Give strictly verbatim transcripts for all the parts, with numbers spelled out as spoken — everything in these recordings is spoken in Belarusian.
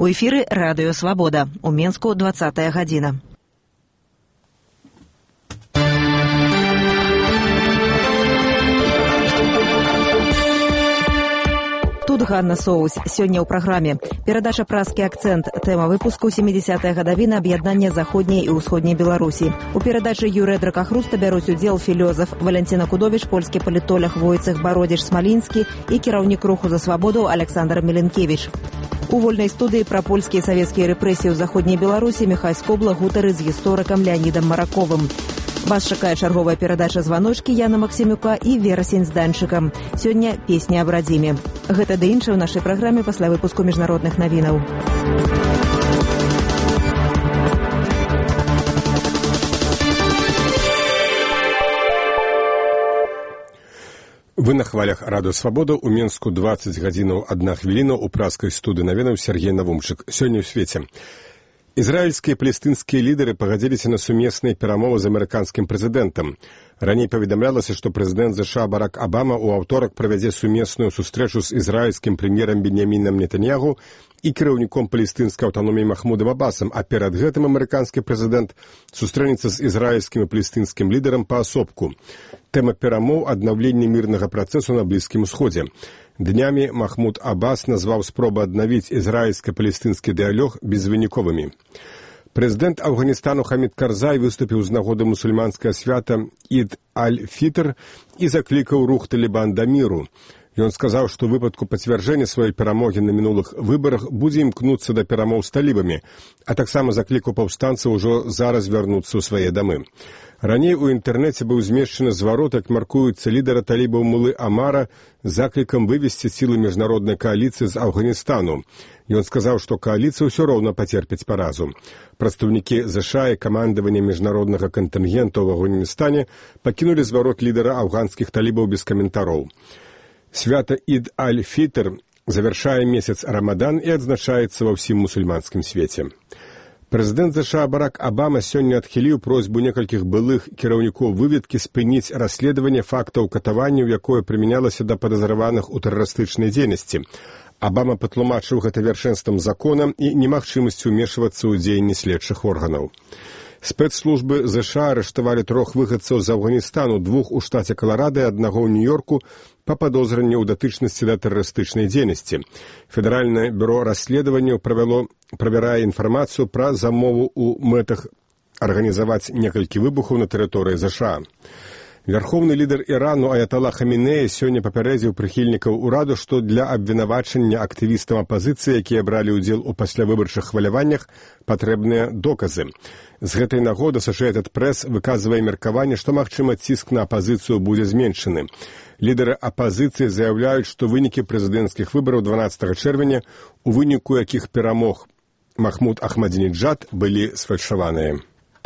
У эфіры радыё «Свабода». У Менску двадцатая гадзіна. Тут Ганна Соус. Сёння ў праграме. Перадача «Празкі акцэнт». Тэма выпуску «семидесятая гадавіна аб'яднання заходняй і ўсходняй Беларусі». У перадачы Юрыя Дракахруста бяруць удзел філёзаф Валянціна Кудовіч, польскі палітолог Войцех Бародзіч-Смалінскі і кіраўнік руху за свабоду Александр Міленкевіч. У вольнай студыі пра польскія і савецкія рэпрэсіі ў заходняй Беларусі Міхай Скобла гутары з гісторыкам Леанідам Мараковым. Вас чакае чарговая перадача «Званочкі» Яна Максімюка і Верасень з Данчыкам. Сёння песня аб радзіме. Гэта ды іншае ў нашай праграме пасля выпуску міжнародных навінаў. Вы на хвалях радыё «Свабода». У Менску двадцать гадзінаў адна хвіліна. У празкай студыі навінаў Сергей Навумчык. Сёння ў свеце. Ізраільскія і палестынскія лідары пагадзіліся на сумесныя перамовы з амерыканскім прэзідэнтам. Раней паведамлялася, што прэзідэнт ЗША Барак Абама ў аўторак правядзе сумесную сустрэчу з ізраільскім прэм'ерам Беньямінам Нетаньягу і кіраўніком палестынскай аўтаноміі Махмудам Абасам, а перад гэтым амерыканскі прэзідэнт сустрэнецца з ізраільскім і палестынскім лідарам паасобку. Тэма перамоў – аднаўленне мірнага працэсу на Блізкім Усходзе. Днямі Махмуд Абас назваў спробы аднавіць ізраільска-палестынскі дыялог безвыніковымі. Прэзідэнт Афганістану Хамід Карзай выступіў з нагоды мусульманскага свята Ід-аль-Фітр і заклікаў рух Талібан да міру. Ён сказаў, што ў выпадку пацвярджэння сваёй перамогі на мінулых выбарах будзе імкнуцца да перамоў з талібамі, а таксама заклікаў паўстанцаў ужо зараз вярнуцца ў свае дамы. Раней у інтэрнэце быў змешчаны зварот, як маркуецца лідара талібаў Мулы Амара заклікам вывесці сілы міжнароднай кааліцыі з Афганістану. Ён сказаў, што кааліцыя ўсё роўна пацерпіць паразу. Прадстаўнікі ЗША і камандавання міжнароднага кантынгента ў Афганістане пакінулі зварот лідара афганскіх талібаў без каментароў. Свята Ід-аль-Фітр завяршае месяц Рамадан і адзначаецца ва ўсім мусульманскім свеце. Прэзідэнт ЗША Барак Абама сёння адхіліў просьбу некалькіх былых кіраўнікоў выведкі спыніць расследаванне фактаў катаванняў, якое прымянялася да падазраваных у тэрарыстычнай дзейнасці. Абама патлумачыў гэта вяршэнствам закона і немагчымасцю ўмешвацца ў дзеянні следчых органаў. Спецслужбы ЗША арыштавалі трох выхадцаў з Афганістану, двух у штаце Каларада і аднаго ў Нью-Йорку па падозранню ў датычнасці да тэрарыстычнай дзейнасці. Федэральнае бюро расследаванняў правяло правярае інфармацыю пра замову ў мэтах арганізаваць некалькі выбухаў на тэрыторыі ЗША. Вярхоўны лідар Ірану Аятала Хамінеі сёння папярэдзіў прыхільнікаў ураду, што для абвінавачання актывістам апазіцыі, якія бралі ўдзел у паслявыбарчых хваляваннях, патрэбныя доказы. З гэтай нагоды Associated Press выказвае меркаванне, што, магчыма, ціск на апазіцыю будзе зменшаны. Лідары апазіцыі заяўляюць, што вынікі прэзідэнцкіх выбараў дванаццатага чэрвеня, у выніку якіх перамог Махмуд Ахмадзінеджад, былі сфальшаваныя.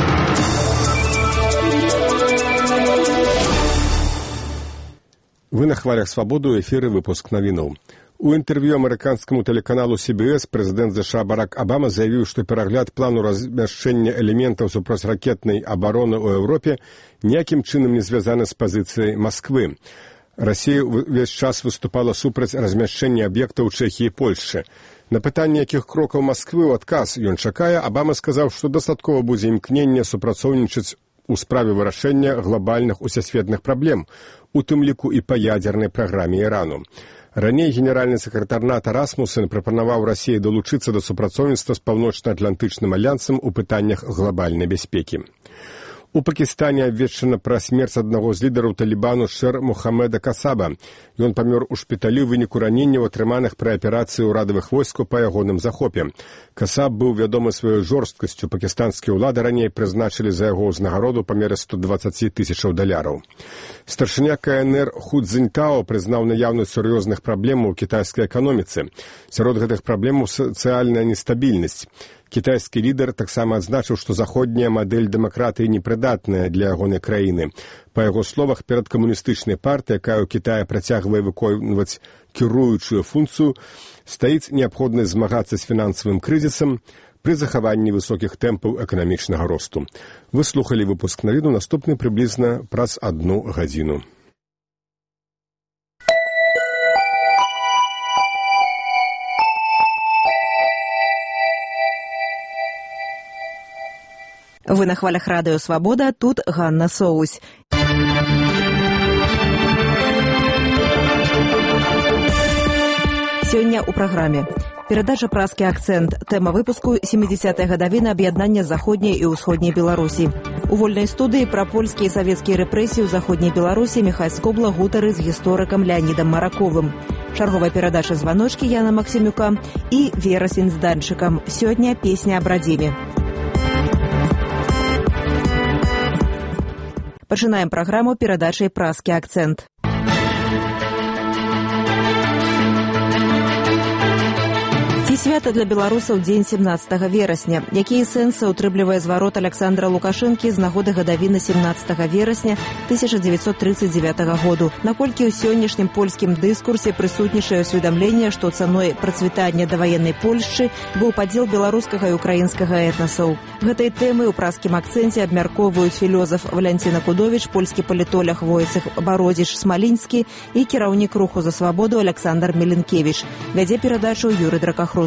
Вы на хвалях «Свабоду», ў эфіры выпуск навінаў. У інтэрв'ю амерыканскаму тэлеканалу Си Би Эс прэзідэнт ЗША Барак Абама заявіў, што перагляд плану размяшчэння элементаў супрацьракетнай абароны ў Еўропе ніякім чынам не звязаны з пазіцыяй Масквы. Расія ўвесь час выступала супраць размяшчэння аб'ектаў Чэхіі і Польшчы. На пытанне, якіх крокаў Масквы ў адказ ён чакае, Абама сказаў, што дастаткова будзе імкненне супрацоўнічаць у справе вырашэння глобальных усесветных праблем, у тым ліку і па ядзернай праграме Ірану. Раней генеральны сакратар НАТО Расмуссен прапанаваў Расіі далучыцца да супрацоўніцтва з паўночна-атлантычным альянсам у пытаннях глобальнай бяспекі. У Пакістане абвешчана пра смерць аднаго з лідараў Талібану Шэр Мухаммеда Касаба. Ён памёр у шпіталі ў выніку раненняў, атрыманых пры аперацыі ўрадавых войскаў па ягоным захопе. Касаб быў вядомы сваёй жорсткасцю. Пакістанскія ўлады раней прызначылі за яго ўзнагароду па меры сто дваццаць тысячаў даляраў. Старшыня Ка Эн Эр Ху Цзіньтао прызнаў наяўнасць сур'ёзных праблемаў у кітайскай эканоміцы. Сярод гэтых праблемаў сацыяльная нестабільнасць. Кітайскі лідар таксама адзначыў, што заходняя мадэль дэмакратыі непрыдатная для ягонай краіны. Па яго словах, перад камуністычнай партыяй, якая ў Кітаі працягвае выконваць кіруючую функцыю, стаіць неабходнасць змагацца з фінансавым крызісам пры захаванні высокіх тэмпаў эканамічнага росту. Вы слухалі выпуск навіну, наступны прыблізна праз адну гадзіну. Вы на хвалях радыё «Свабода», тут Ганна Соусь. Сёння ў праграме. Перадача «Празкі акцэнт». Тэма выпуску сямідзесятая гадавіна аб'яднання заходняй і ўсходняй Беларусі. У вольнай студыі пра польскія і савецкія рэпрэсіі ў заходняй Беларусі Міхай Скобла гутары з гісторыкам Леанідам Мараковым. Чарговая перадача «Званочкі» Яна Максімюка і «Верасень з данчыкам». Сёння песня аб радзіме. Пачынаем праграму перадачай «Празкі акцэнт». Ці свята для беларусаў дзень семнаццатага верасня. Якія сэнсы ўтрымлівае зварот Аляксандра Лукашэнкі з нагоды гадавіны семнаццатага верасня тысяча дзевяцьсот тридцать девятого году? Наколькі ў сённяшнім польскім дыскурсе прысутнічае ўсведамленне, што цаной працвітання даваеннай Польшчы быў падзел беларускага і украінскага этнасаў? Гэтай тэмы ў празкім акцэнце абмяркоўваюць філёзаф Валянціна Кудовіч, польскі палітолог Войцех Бародзіш-Смалінскі і кіраўнік руху за свабоду Аляксандр Меленкевіч. Вядзе перадачу Юрый Дракахруст.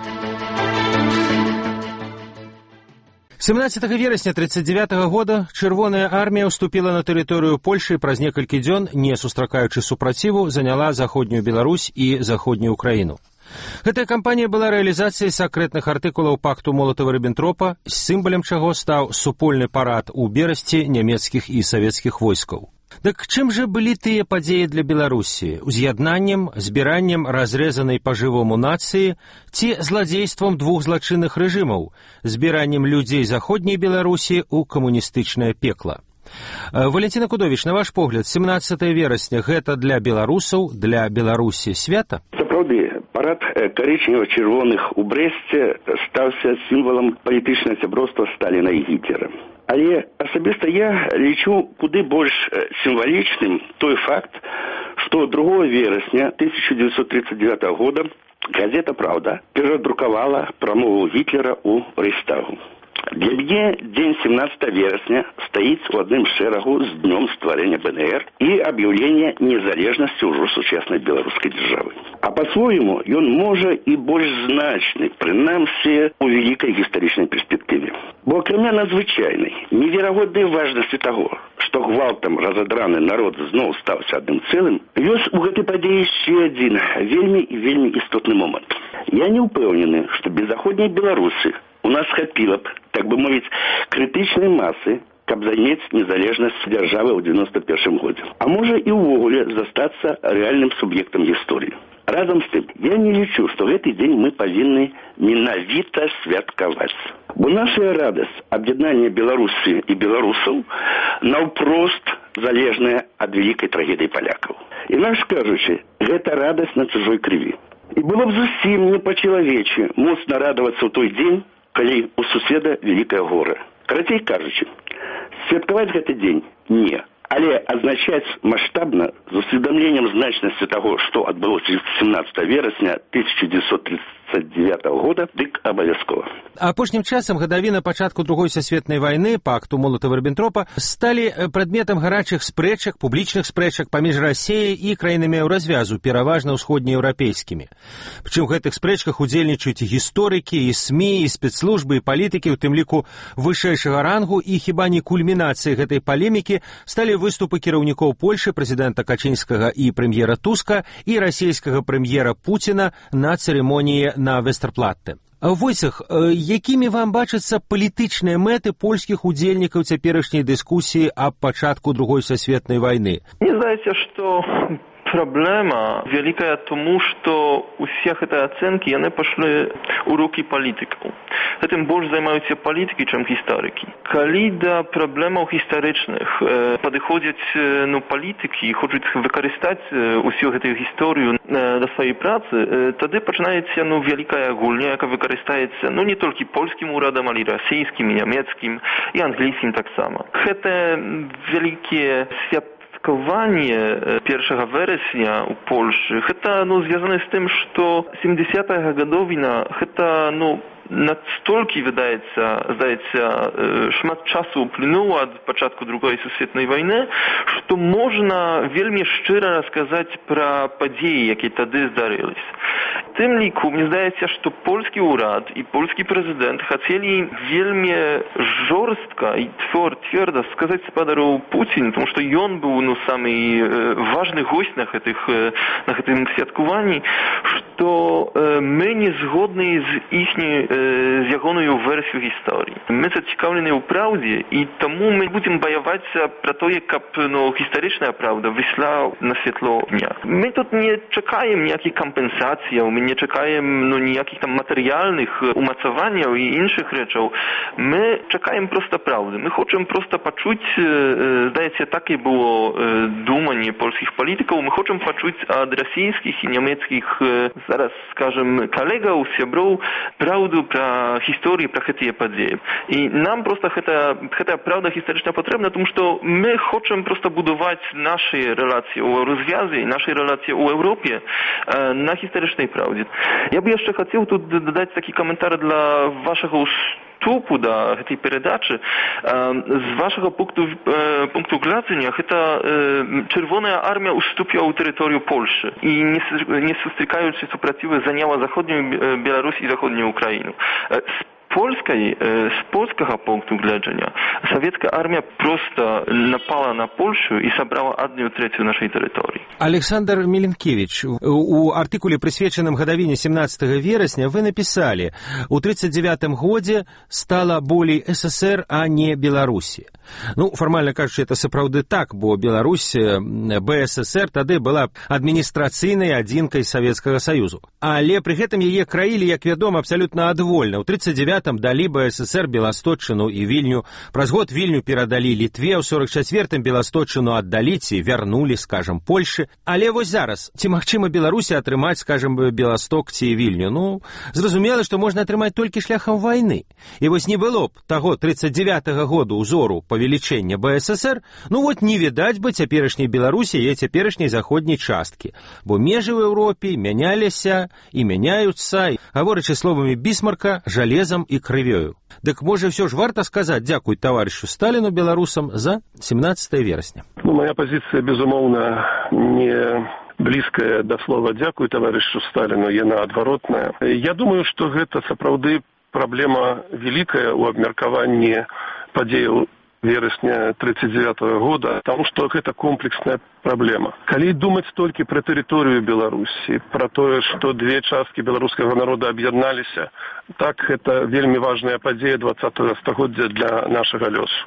семнаццатага верасня тридцать девятого года чырвоная армія ўступіла на тэрыторыю Польшы і праз некалькі дзён, не сустракаючы супраціву, заняла заходнюю Беларусь і заходнюю Украіну. Гэтая кампанія была рэалізацыяй сакрэтных артыкулаў пакту Молатава-Ріббентропа, сімвалем чаго стаў супольны парад у Берасці нямецкіх і савецкіх войскаў. Дык чым жа былі тыя падзеі для Беларусі? Уз'яднаннем, збіраннем разрэзанай па-жывому нацыі ці зладзействам двух злачынных рэжымаў, збіраннем людзей заходняй Беларусі ў камуністычнае пекла? Валянціна Кудовіч, на ваш погляд, семнаццатага верасня гэта для беларусаў, для Беларусі свята? Сапраўды, парад карычнева-чырвоных у Брэсце стаўся сімвалам палітычнага сяброўства Сталіна і Гітлера. Але асабіста я лічу куды больш сімвалічным той факт, што другого верасня тысяча дзевяцьсот тридцать девятого года газета «Правда» перадрукавала прамову Гітлера ў Рэйхстагу. Для мяне дзень семнаццатага верасня стаіць у адным шэрагу з днём стварэння бэ эн ер і аб'яўлення незалежнасці ўжо сучаснай беларускай дзяржавы. А па-свойму ён можа і больш значны, прынамсі у вялікай гістарычнай перспектыве. Бо акрамя надзвычайнай, неверагоднай важнасці таго, што гвалтам разадраны народ зноў стаўся адным цэлым, ёсць у гэтай падзеі яшчэ адзін вельмі і вельмі істотны момант. Я не ўпэўнены, што без заходняй Беларусы у нас хапіла б, так бы мовіць, крытычнай масы, каб заняць незалежнасць дзяржавы ў девяносто першым годзе. А можа і ўвогуле застацца рэальным суб'ектам гісторыі. Разам з тым, я не лічу, што гэты дзень мы павінны менавіта святкаваць. Бо наша радасць аб'яднання Беларусі і беларусаў наўпрост залежная ад вялікай трагедыі палякаў. Інакш кажучы, гэта радасць на чужой крыві. І было б зусім не па-чалавечы моцна радавацца ў той дзень, калі у суседа вялікае гора. Карацей кажучы, святкаваць гэты дзень не, але азначаць маштабна з усведамленнем значнасці таго, што адбылося семнаццатага верасня тысяча дзевяцьсот тридцать девятого года, дык абавязкова. Апошнім часам гадавіна пачатку другой сусветнай вайны, пакту Молатава-Ріббентропа, сталі прадметам гарачых спрэчак, публічных спрэчак паміж Расіяй і краінамі развязу, пераважна ўсходнееўрапейскімі. Прычым у гэтых спрэчках удзельнічаюць і гісторыкі, і СМІ, і спецслужбы, і палітыкі, у тым ліку вышэйшага рангу, і хіба не кульмінацыяй гэтай палемікі сталі выступы кіраўнікоў Польшы, прэзідэнта Качынскага і прэм'ера Туска, і расійскага прэм'ера Пуціна на цырымоніі на Вестэрплатте. Войцех, якімі вам бачацца палітычныя мэты польскіх удзельнікаў цяперашняй дыскусіі аб пачатку другой сусветнай вайны? Мне здаецца, што проблема великая тому, что усіх этой оценки яны пошли у руки політиков. Этим больше займаються політики, чим історики. Коли до проблем історичних е, підходять ну, політики і хочуть використати усю цю історію до своєї праці, е, тоді починається ну, велика гульня, яка використається ну, не тільки польським урядом, але й російським, і німецьким, і англійським так само. Це велике святкування першого вересня у Польщі, це ну, зв'язане з тим, що сімдесятая годовина, це ну, настільки, видається, здається, шмат часу уплинуло від початку Другої світової війни, що можна вельми щиро розказати про події, які тоді здарились. W tym liku, mnie zdaje się, że polski urząd i polski prezydent chcieli wielmi żorstka i twardo сказать gospodaru Putin, потому что он был ну, самый важный гость на, этих, на этом святковании, что мы не згодны з их з ягоною версією історії. Ми зацікавлені у правді, і тому ми будемо боятися про те, як ну, історична правда вийшла на світло дня. Ми тут не чекаємо ніяких компенсацій, ми не чекаємо ну, ніяких там матеріальних умацувань і інших речей. Ми чекаємо просто правди. Ми хочемо просто почути, здається, так і було думання польських політиків, ми хочемо почути від російських і німецьких, зараз, скажімо, колегів, сябров, правду про історію, про ці події. І нам просто ця правда історична потрібна, тому що ми хочемо просто будувати наші релації у розв'язі, наші релації у Європі на історичній правді. Я б ще хотів тут додати такий коментар для вашого вступу до этой передачи. С вашего пункту, пункту глядзення, это Червоная армия уступила у территорию Польши и не, не сустрікаючи супротиву заняла Заходнюю Беларусь и Заходнюю Украину. Польskiej, z polskiego punktu widzenia sowiecka armia prosto napała na Polskę i zabrała одну третью naszej terytorii. Александр Миленкевич, у артикуле, присвеченном годовине семнадцатого вересня, вы написали, у тридцать девятом году стало болей СССР, а не Беларуси. Ну, формально кажучи, это сапраўды так, бо Беларусь, БССР тады была адміністрацыйнай адзінкай Савецкага Саюзу. Але пры гэтым яе краілі, як вядома, абсалютна адвольна. У тридцать девятом далі БССР Беласточчыну і Вільню. Праз год Вільню перадалі Літве, у сорок четвертым Беласточчыну аддалі ці вярнулі, скажам, Польшы. Але вось зараз, ці магчыма Беларусі атрымаць, скажам, Беласток ці Вільню? Ну, зразумела, што можна атрымаць толькі шляхам вайны. І вось не было б таго тридцать девятого году ўзору павелічэння БССР, ну вот не відаць бы цяперашняй Беларусі і цяперашняй заходняй часткі. Бо межы ў Еўропе мяняліся і мяняюцца, гаворачы словамі Бісмарка, жалезам і крывёю. Дык, можа, все ж варта сказаць дзякуй таварышу Сталіну беларусам за семнадцатое вересня. Ну, моя позиция, безумоўна, не блізкая да слова «дзякуй таварышу Сталіну», яна адваротная. Я думаю, што гэта сапраўды праблема вялікая ў абмеркаванні падзеяў вересня тридцать девятого года, потому что это комплексная проблема. Калі думаць толькі пра тэрыторыю Беларусі, пра тое, што две часткі беларускага народа аб'ядналіся, так, это вельмі важная падзея двадцатого стагоддзя для нашага лёсу.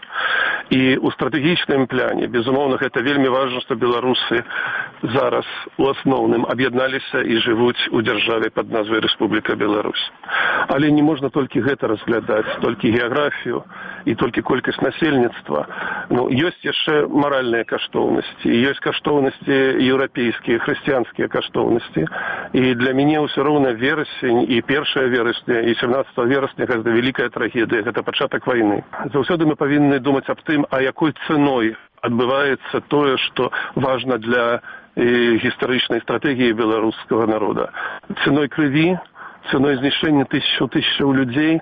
І ў стратэгічным пляне, безумоўна, гэта вельмі важна, што беларусы зараз у асноўным аб'ядналіся і жывуць у дзяржаве пад назвай Рэспубліка Беларусь. Але не можна толькі гэта разглядаць, толькі геаграфію і толькі колькасць насельніцтва. Ну, ёсць яшчэ маральныя каштоўнасці, ёсць каштоўнасці еўрапейскія, хрысціянскія каштоўнасці. І для мяне ўсё роўна верасень і першае верасня, і семнадцатого верасня гэта вялікая трагедыя, гэта пачатак вайны. Заўсёды мы павінны думаць аб тым, а якой цэной адбываецца тое, што важна для э, гістарычнай стратэгіі беларускага народа. Цэной крыві, цэной знішчэння тысячаў тысячаў людзей,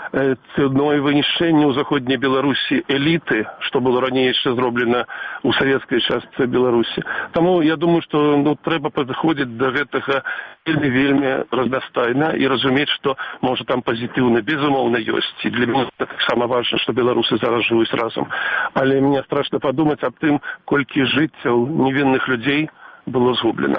цэной вынішчэння ў заходняй Беларусі эліты, што было раней яшчэ зроблена ў савецкай частцы Беларусі. Таму я думаю, што ну, трэба падыходзіць да гэтага вельмі-вельмі разнастайна і разумець, што можа там пазітыўна, безумоўна, ёсць. І для мяне таксама важна, што беларусы зараз жывуць разам. Але мне страшна падумаць аб тым, колькі жыццяў невінных людзей было згублена.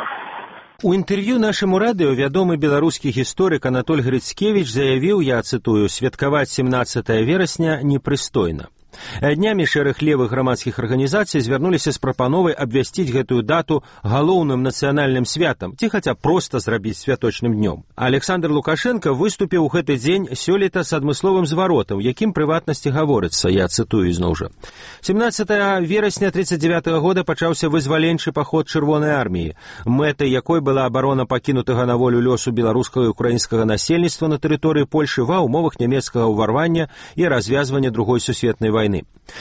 У інтэрв'ю нашаму радыё вядомы беларускі гісторык Анатоль Грыцкевіч заявіў, я цытую, святкаваць семнадцатое верасня непрыстойна. Днямі шэраг левых грамадскіх арганізацый звярнуліся з прапановай абвясціць гэтую дату галоўным нацыянальным святам, ці хаця проста зрабіць святочным днём. Александр Лукашенко выступіў у гэты дзень сёлета з адмысловым зваротам, якім прыватнасці гаворыцца, я цытую ізноў жа. семнадцатого верасня тридцать девятого года пачаўся вызваленчы паход Чырвонай арміі, мэтай якой была абарона пакінутага на волю лёсу беларускага і украінскага насельніцтва на тэрыторыі Польшы ва ўмовах нямецкага ўварвання і развязвання другой сусветнай вайны. вайны.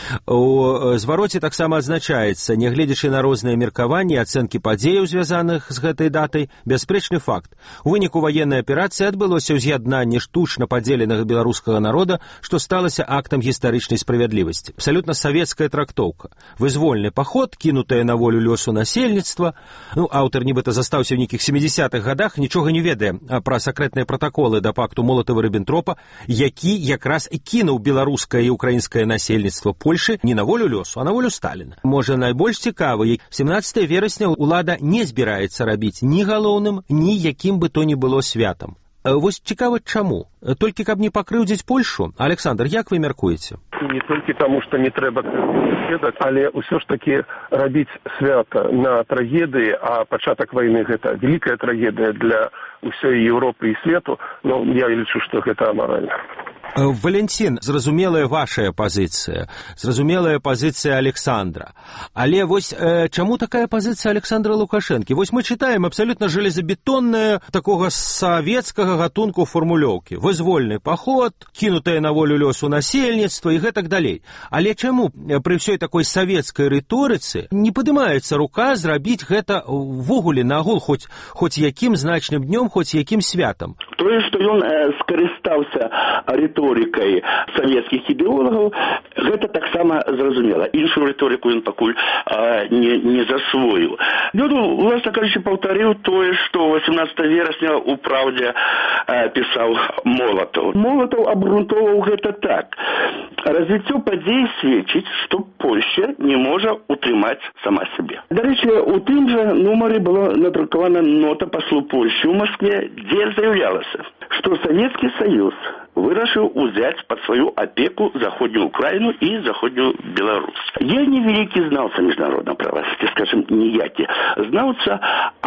У звароце таксама адзначаецца, нягледзячы на розныя меркаванні, ацэнкі падзеяў, звязаных з гэтай датай, бясспрэчны факт. У выніку ваеннай аперацыі адбылося ўз'яднанне штучна падзеленага беларускага народа, што сталася актам гістарычнай справядлівасці. Абсалютна савецкая трактоўка. Вызвольны паход, кінутая на волю лёсу насельніцтва. Ну, аўтар нібыта застаўся ў нейкіх сямідзесятых гадах, нічога не ведае пра сакрэтныя пратаколы да пакту Молатава-Ріббентропа, які якраз кінуў беларускае і украінскае насельніцтва Польшы не на волю лёсу, а на волю Сталіна. Можа, найбольш цікавы, семнаццатага верасня ўлада не збіраецца рабіць ні галоўным, ні якім бы то ні было святам. Вось цікава чаму? Толькі каб не пакрыўдзіць Польшу? Александр, як вы мяркуеце? Не толькі таму, што не трэба сведак, але ўсё ж такі рабіць свята на трагедыі, а пачатак вайны гэта вялікая трагедыя для ўсёй Еўропы і свету, ну, я лічу, што гэта амаральна. Валентин, зразумелая вашая пазіцыя, зразумелая пазіцыя Александра. Але вось э, чаму такая пазіцыя Александра Лукашэнкі? Вось мы чытаем абсалютна железабетонная такога савецкага гатунку фармулёўкі. Вызвольны паход, кінутая на волю лёсу насельніцтва і гэтак далей. Але чаму пры ўсёй такой савецкай рыторыцы не падымаецца рука зрабіць гэта ввогуле нагул хоць, хоць якім значным днём, хоць якім святам? Тое, што ён э, скарыстаўся рыторыкай савецкіх ідэолагаў, гэта таксама зразумела. Іншую рыторыку ён пакуль э, не, не засвоіў. Ён, власна кажучы, паўтарыў тое, што восемнадцатага верасня у «Праўдзе» э, пісаў Молатаў. Молатаў абгрунтоўваў гэта так. Развіццё падзей сведчыць, што Польша не можа утрымаць сама сябе. Дарэчы, у тым жа нумары была надрукавана нота паслу Польшчы ў Маскве, дзе заявлялася, што Савецкі Саюз вырашыў узяць пад сваю апеку Заходнюю Украіну і Заходнюю Беларусь. Я не вялікі знаўца міжнароднага права, скажем, ніякі знаўца,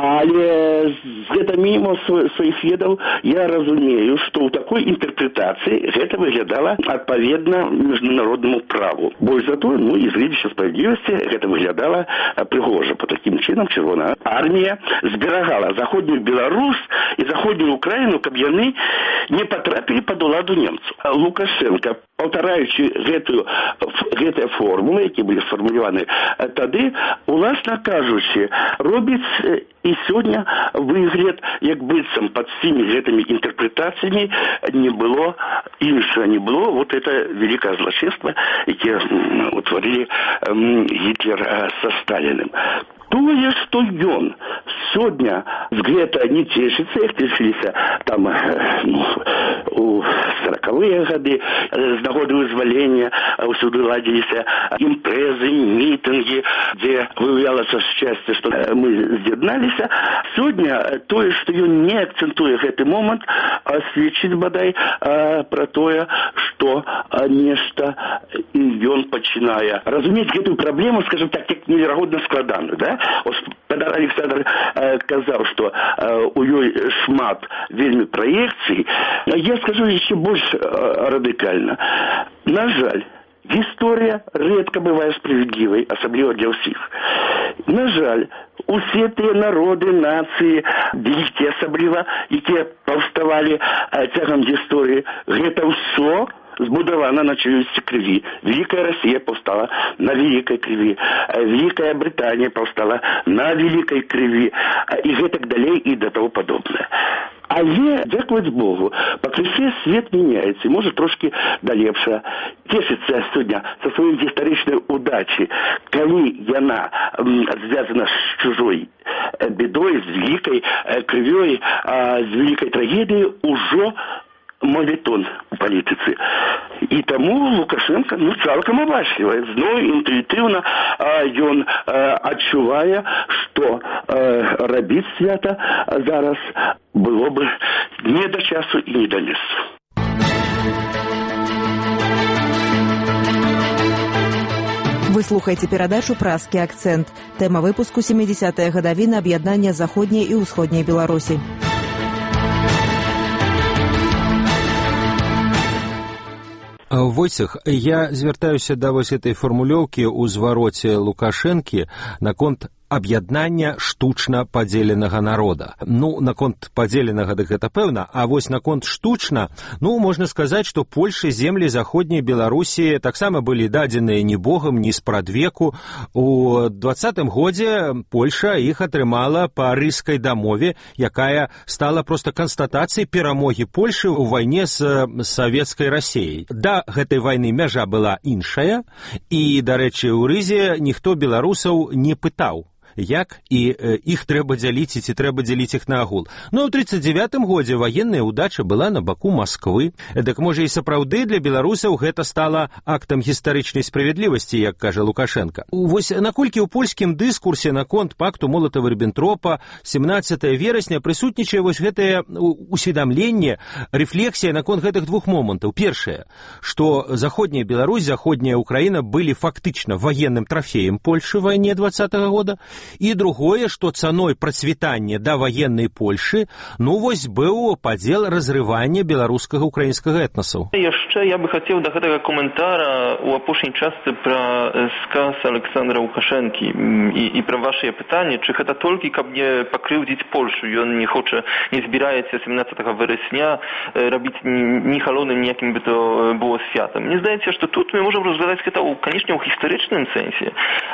але з гэта мінімум сваіх ведаў я разумею, што ў такой інтэрпрэтацыі гэта выглядала адпаведна міжнароднаму праву. Больш за тое, ну, і з гледзяча справядлівасці гэта выглядала прыгожа. По такім чынам Чырвоная армія зберагала Заходнюю Беларусь і Заходнюю Украіну, каб яны не патрапілі пад уладу немцаў. Лукашенко, паўтараючы гэтую, гэтыя формулы, які былі сфармуляваны тады, уласна кажучы, робіць і сёння выгляд, як быццам пад всімі гэтымі інтэрпрэтацыямі не было іншага, не было вот это великое злачынства, якое утварылі Гітлер са Сталіным. Тое, што ён сёння з гэта не цешыцца, як цешыліся там ну, у сорокавыя гады з нагоды вызвалення ўсюды ладзіліся імпрэзы, мітынгі, дзе выявлялася шчасце, што мы з'ядналіся. Сёння тое, што ён не акцэнтуе гэты момант, сведчыць бадай пра тое, што нешта ён пачынае разумець гэтую праблему, скажем так, як неверагодна складаную, да? Когда Александр э, казаў, што э, у ёй шмат вельмі праекцый, я скажу яшчэ больш э, радыкальна. На жаль, гісторыя рэдка бывае справядлівай, асабліва для ўсіх. На жаль, усе тыя народы, нацыі, великія асабліва, якія паўставалі э, цягам гісторыі, гэта ўсё збудавана на чыюсьці крыві. Великая Россия повстала на великой криви, Великая Британия повстала на великой криви, и гэтак далей и до того подобное. Але, дзякаваць Богу, пакрысе свет меняется, и может трошки да лепша. Цешыцца сёння со своей гістарычнай удачи, калі яна звязана с чужой бедой, с великой кривёй, с великой трагедией, ужо мовитон у палітыцы. І таму Лукашенко ну, цалкам абачлівае. Зноў інтуітыўна ён адчувае, што рабіць свята зараз было бы не да часу і не да месца. Вы слухаеце перадачу «Празкі акцэнт». Тэма выпуску сямідзесятая гадавіна аб'яднання Заходняй і Ўсходняй Беларусі. Войцех, я звяртаюся да вось этой фармулёўкі ў звароце Лукашэнкі наконт аб'яднання штучна падзеленага народа. Ну, наконт падзеленага, дык гэта пэўна, а вось наконт штучна, ну, можна сказаць, што Польшы землі заходняй Беларусі таксама былі дадзеныя ні богам, ні спрадвеку. У двадцатым годзе Польша іх атрымала па рыскай дамове, якая стала проста канстатацыяй перамогі Польшы ў вайне з савецкай Расеяй. Да гэтай вайны мяжа была іншая, і, дарэчы, у рызе ніхто беларусаў не пытаў, як і э, іх трэба дзяліць, ці трэба дзяліць іх на агул. Ну, ў тридцать девятым годзе ваенная ўдача была на баку Масквы. Дык, можа, і сапраўды для беларусаў гэта стала актам гістарычнай справядлівасці, як кажа Лукашенко. Вось наколькі ў польскім дыскурсе наконт пакту Молатава-Ріббентропа семнадцатого верасня прысутнічае вось гэтае усведамленне, рэфлексія наконт гэтых двух момантаў. Першае, што заходняя Беларусь, заходняя Украіна былі фактычна военным трафеем Польшы ў вайне двадцатого года. І другое, што цаной працвітання да ваеннай Польшы, ну вось быў падзел разрывання беларускага украінскага этнасаў. Яшчэ я бы хацеў да гэтага каментара ў апошняй частцы пра сказ Александра Лукашэнкі і, і пра вашае пытанне, чи гэта толькі, каб не пакрыўдзіць Польшу. Ён не хоча, не збіраецца семнадцатого вересня рабіць ні халоўным ніякім бы то было святам. Мне здаецца, што тут мы можам разглядаць гэта, канешне, ў гістарычным сэнсе,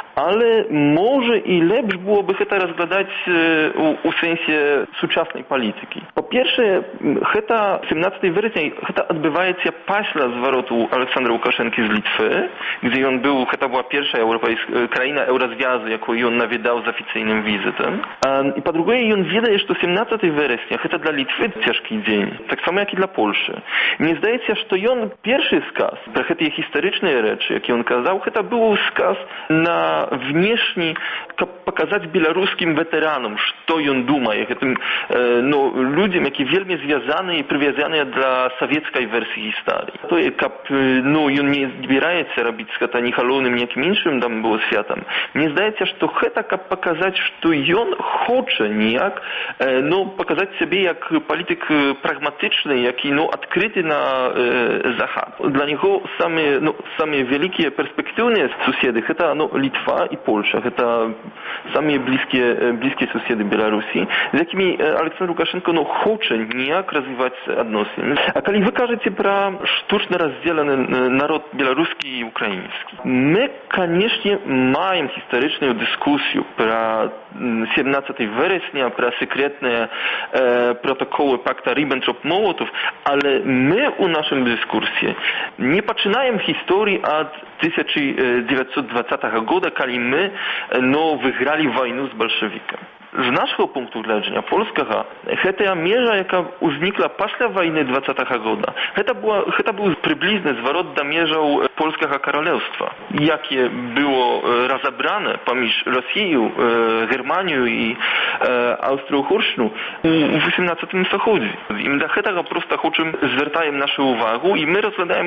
але можа і лепш było by гэта разглядаць у, у сэнсе сучаснай палітыкі. Па-першае, гэта семнадцатого вересня гэта адбываецца пасля звароту Александра Лукашэнкі з Літвы, дзе ён быў, гэта была першая еўрапейская краіна еўразвязу, якую ён наведаў з афіцыйным візітам. І па-другое, ён ведае, што семнадцатого вересня гэта для Літвы цяжкі дзень, так само як і для Польшы. Мне здаецца, што ён першы сказ пра гэтыя гістарычныя рэчы, які ён казаў, гэта быў сказ на внешні, каб паказаць беларускім ветэранам, што ён думае, гэтым э, ну, людзям, які вельмі звязаныя і прывязаныя да савецкай версіі гісторыі. Тое, каб ну, ён не збіраецца рабіць гэта ні халоўным, ніякім іншым там было святам. Мне здаецца, што гэта каб паказаць, што ён хоча ніяк э, ну, паказаць сябе як палітык прагматычны, які ну, адкрыты на э, захад. Для него самыя ну, самыя вялікія перспектыўныя суседы гэта ну, Літва і Польша. Гэта самые близкие, близкие соседи Беларуси, з якими Александр Лукашенко ну, хоче ніяк развивать отношения. А коли вы кажете про штучно разделенный народ белорусский и украинский, мы, конечно, маем историчную дискуссию про семнадцатого вересня, про секретные э, протоколы пакта Риббентроп-Молотов, але мы у нашем дискурсе не начинаем истории от тысяча девятьсот двадцатого года, когда мы no, wygrali wojnę z bolszewikiem. Z naszego punktu widzenia polskiego, ta mierza, jaka uznikła после wojny dwudziestego года, to była, to był przybliżny zwrot do mierzą polskiego królestwa, jakie było rozebrane pomiędzy Rosją, Germanią i Austro-Uгорщину w osiemnадцатym wschodzie. I do tego prosto chcemy zwracać naszą uwagę i my rozglądamy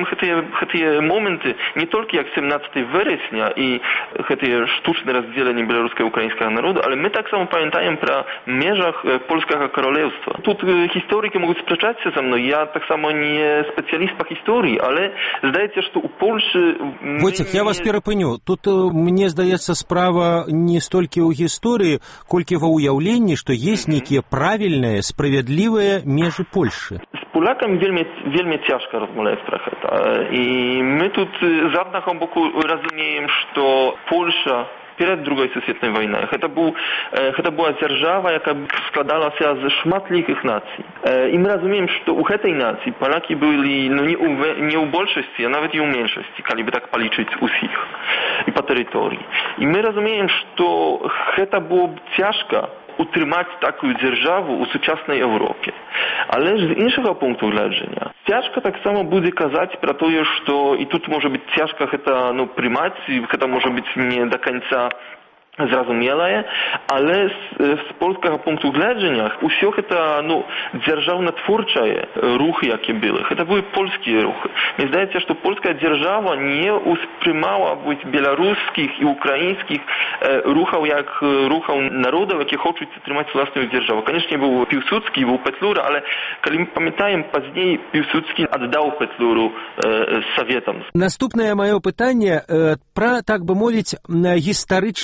te momenty nie tylko jak siedemnastego września i te sztuczne rozdzielenie białoruskiego i ukraińskiego narodu, ale my tak samo pamiętamy про межах польского королевства. Тут историки могут спрачаться со мной. Я так само не специалист по истории, але здається, что у Польши... Войцех, я вас перапыню. Тут, мне здаецца, справа не столькі ў гісторыі, колькі ва ўяўленні, што есть некія правільныя, справядлівыя межы Польши. З Поляками вельмі, вельмі цяжка размаўляць пра гэта. І мы тут з аднаго боку разумеем, што Польша перед другой сусветнай вайной. Гэта быў гэта была дзяржава, яка складалася з шматлікіх нацый. І мы разумеем, што ў гэтай нацыі палякі былі ну, не, ў, не ў большасці, а нават і ў меншасці, калі бы так палічыць усіх і па тэрыторыі. І мы разумеем, што гэта было б цяжка utrzymać taką dzierżawę u współczesnej Europie. Ale z innego punktu widzenia, ciężko tak samo będzie kazać про to, że i tu może być ciężko to no, przyjmować, to może być nie do końca zrozumiałe, ale z, z polskiego punktu widzenia wszystko to no, dzierżawno-twórcze ruchy, jakie były, to były polskie ruchy. Mnie zdaje się, że polska dzierżawa nie usprzymała być białoruskich i ukraińskich e, ruchów jak ruchów narodów, jakie chcą utrzymać własną dzierżawę. Koniecznie był Piłsudski, był Petlura, ale kiedy pamiętają, później Piłsudski oddał Petluru e, z Sowietom. Następne moje pytanie e, про, tak by mówić, historyczne rysy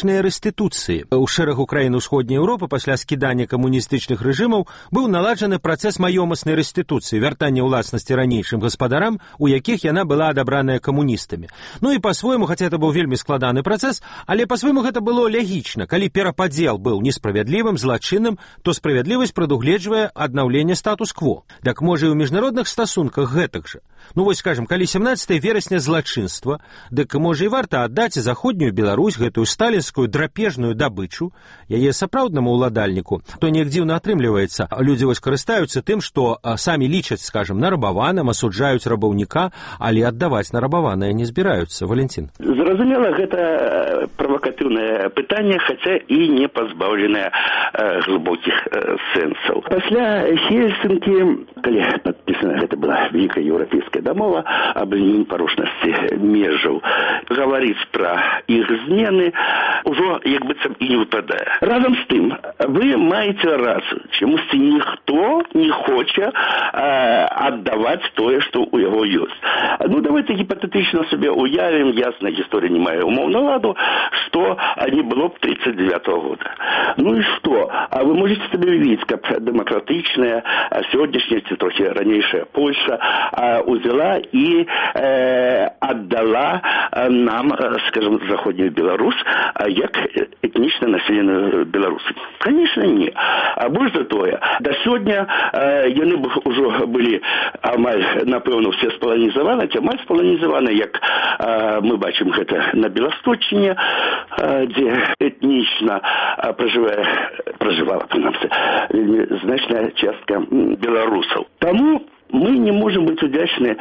рэстытуцыі. У шэрагу краін усходняй Еўропы пасля скідання камуністычных рэжымаў быў наладжаны працэс маёмаснай рэстытуцыі, вяртання ўласнасці ранейшым гаспадарам, у якіх яна была адабраная камуністамі. Ну і па-свойму, хаця это быў вельмі складаны працэс, але па-свойму гэта было лягічна. Калі перападзел быў несправядлівым, злачынным, то справядлівасць прадугледжвае аднаўленне статус-кво. Так можа і ў міжнародных стасунках гэтак жа. Ну вось, скажем, калі сямнаццатага верасня злачынства, дык можа і варта аддаць заходнюю Беларусь, гэтую сталінскую драпежную дабычу, яе сапраўднаму ўладальніку, то неяк дзіўна атрымліваецца. Людзі вось карыстаюцца тым, што самі лічаць, скажем, нарабаваным, асуджаюць рабаўніка, але аддаваць нарабаванае не збіраюцца. Валентин. Зразумела, гэта правакатыўнае пытанне, хаця і не пазбаўленае глыбокіх сэнсаў. Пасля Хельсінкі, калі падпісана гэта была вялікая еўрапейская дамова аб непарушнасці межаў, гаварыць пра іх змены ўжо як быццам і не выпадае. Разам з тым, вы маеце рацыю, чамусьці ніхто не хоча э, аддаваць тое, што ў яго ёсць. Ну, давайте гіпатэтычна сабе уявім, ясна, гісторыя не мае умоўна ладу, што не было б тридцать девятого года. Ну і што? А вы можете сабе увидеть, каб дэмакратычная, сённяшняя, ці трохі ранейшая Польша узяла і э, аддала нам, скажем, заходнюю Беларусь, як этнічна населеную Беларусі. Конечно, не. А больш за тое, да сёння э, яны б ужо былі амаль, напэўна, все спаланізаваны, ці амаль спаланізаваны, як э, мы бачым гэта на Беласточчыне, э, дзе этнічна э, пражывае, пражывала, прынамсі, вельмі значная частка беларусаў. Таму мы не можем быть удячны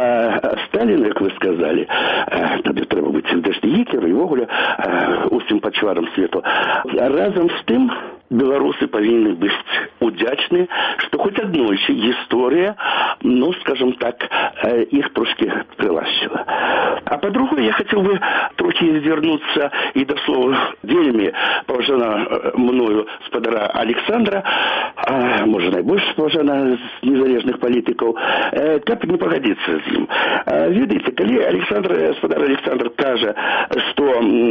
э, Сталину, як вы сказали, э, тады трэба быць удячны Гітлеру і вогуле э, усім пачварам свету. Разам з тым, беларусы павінны быць удзячны, што хоць аднойчы гісторыя, ну, скажем так, э, іх трошки прылашчыла. А по-другое, я хотел бы трохи вернуться и до слова вельмі паважана мною спадара Александра, а может найбольш паважана з незалежных палітыкаў, э, каб не пагадзіцца з ім. Э, ведаеце, калі Александр, спадар Александр кажа, што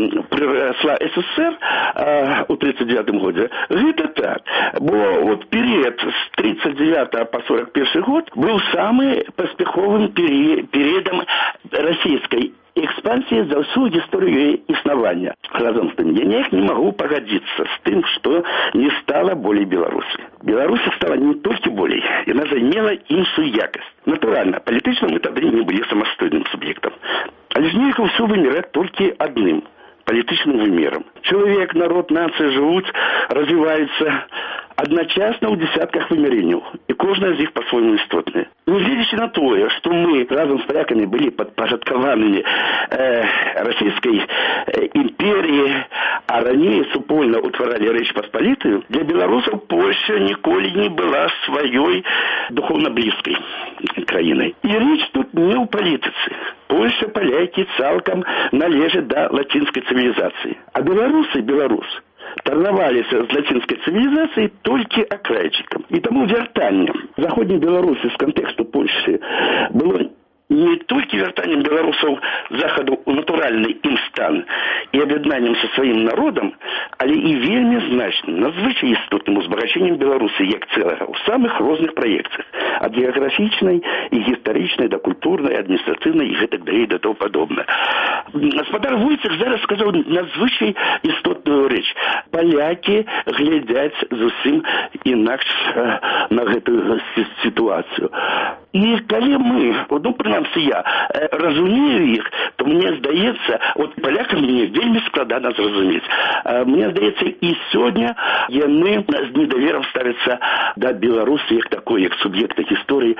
прырасла СССР э, у тридцать девятым годзе, гэта так, бо вот период с тридцать девятого по сорок первый год был самым паспяховым периодом российской экспансии за всю историю існавання. Разом з тым, я ніяк не могу погодиться с тем, что не стало болей Беларуси. Беларусь стала не только болей, она заняла іншую якость. Натурально, политично мы тогда не были самостоятельным субъектом. Але ж нельга все вымирать только одним політичним виміром. Чоловік, народ, нація живуть, розвиваються одночасно у десятках вимірень, і кожна з них по-своєму істотна. Неглядячи на то, що ми разом з поляками були підпорядковані э, Російської э, імперії, а раніше супольно утворали Речь Посполитую, для білорусів Польща ніколи не була своєю духовно близькою країною. І річ тут не у політиці. Польща, поляки цалком належат до латинской цивилизации. А белорусы, белорус, торновалися з латинської цивілізації тільки окрайчиком. І тому вертання Заходньої Білорусі з контексту Польщі було не тільки вертанням білорусів заходу у натуральний їм стан і об'єднанням зі своїм народом, але і вельми значним, надзвичай істотним узбагаченням Білорусі як цілого у самих різних проєктах. От географічної і історичної до культурної, адміністративної і так далі, до того подобне. Господар Войцех зараз сказав надзвичай істотну річ. Поляки глядять зовсім інакше на цю ситуацію. І коли ми, ну, принаймні я, розумію їх, то мені здається, от полякам мені вельми складно зрозуміти. Мені здається, і сьогодні вони з недовіром ставляться до Білорусі як такої, як суб'єкта історії,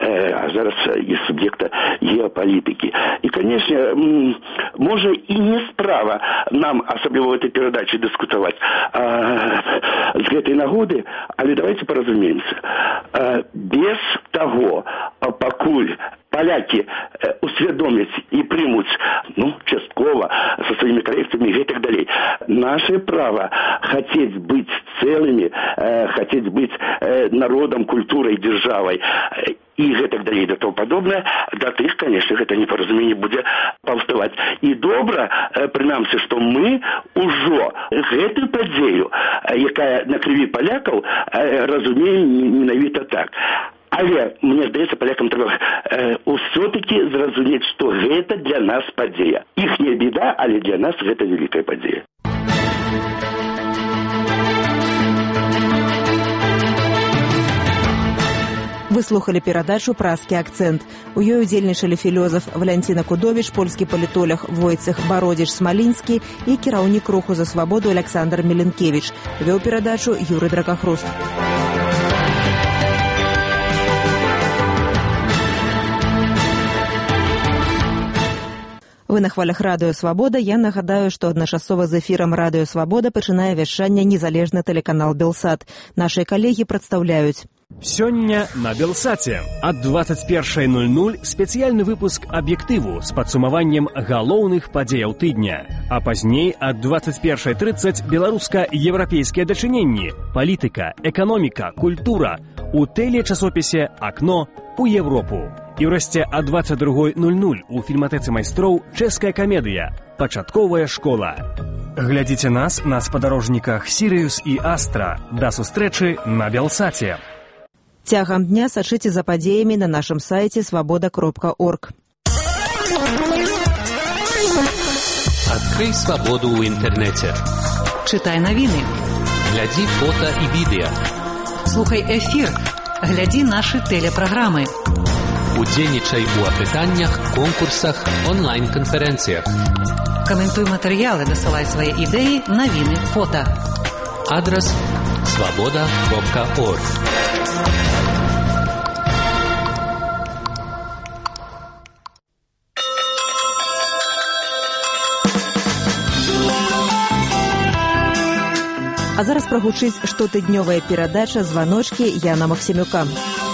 а зараз і суб'єкта геополітики. І, звісно, може і не справа нам, особливо в цій передачі, дискутувати з цієї нагоди, але давайте порозуміємося. Без того, покуль поляки э, усведомят и примут, ну, частково, со своими коррекциями и так далее. Наше право хотеть быть целыми, э, хотеть быть э, народом, культурой, державой, э, і гэтак далей да того падобнае, да тых, конечно, гэта непаразуменне будзе паўставаць. І добра, прынамсі, што мы ўжо гэтую падзею, якая на крыві палякаў, разумеем менавіта так. Але, мне здаецца, палякам трэба э, ўсё-такі зразумець, што гэта для нас падзея. Іхняя беда, але для нас гэта вялікая падзея. Вы слухали перадачу «Празкі акцэнт». У ёй удзельнічалі філёзаф Валянціна Кудовіч, польскі палітолог Войцех Бародзіч-Смалінскі і кіраўнік руху за свабоду Александр Меленкевіч. Вёў перадачу Юрый Дракахруст. Вы на хвалях Радыё Свабода. Я нагадаю, што адначасова з эфірам Радыё Свабода пачынае вяшчанне незалежны тэлеканал «Белсат». Нашы калегі прадстаўляюць. Сёння на Белсаце ад двадцать первой ноль ноль спецыяльны выпуск аб'ектыву з падсумаваннем галоўных падзеяў тыдня. А пазней ад двадцать первой тридцать беларуска-еўрапейскія дачыненні, палітыка, эканоміка, культура у тэлечасопісе «Акно» у Европу. І ўрэшце ад двадцать два ноль ноль у фільматэцы майстроў чэшская камедыя «Пачатковая школа». Глядзіце нас на спадарожніках «Сірыус» і «Астра». Да сустрэчы на Белсаце. Цягам дня сачыце за падзеямі на нашым сайце свабода кропка орг. Адкрый свабоду ў інтэрнэце. Чытай навіны. Глядзі фота і відэа. Слухай эфір. Глядзі нашы тэлепраграмы. Удзельнічай у апытаннях, конкурсах, онлайн-канферэнцыях. Каментуй матэрыялы, дасылай свае ідэі, навіны, фота. Адрас свабода кропка орг. А зараз прагучыць штотыднёвая перадача «Званочкі» Яна Максімюка.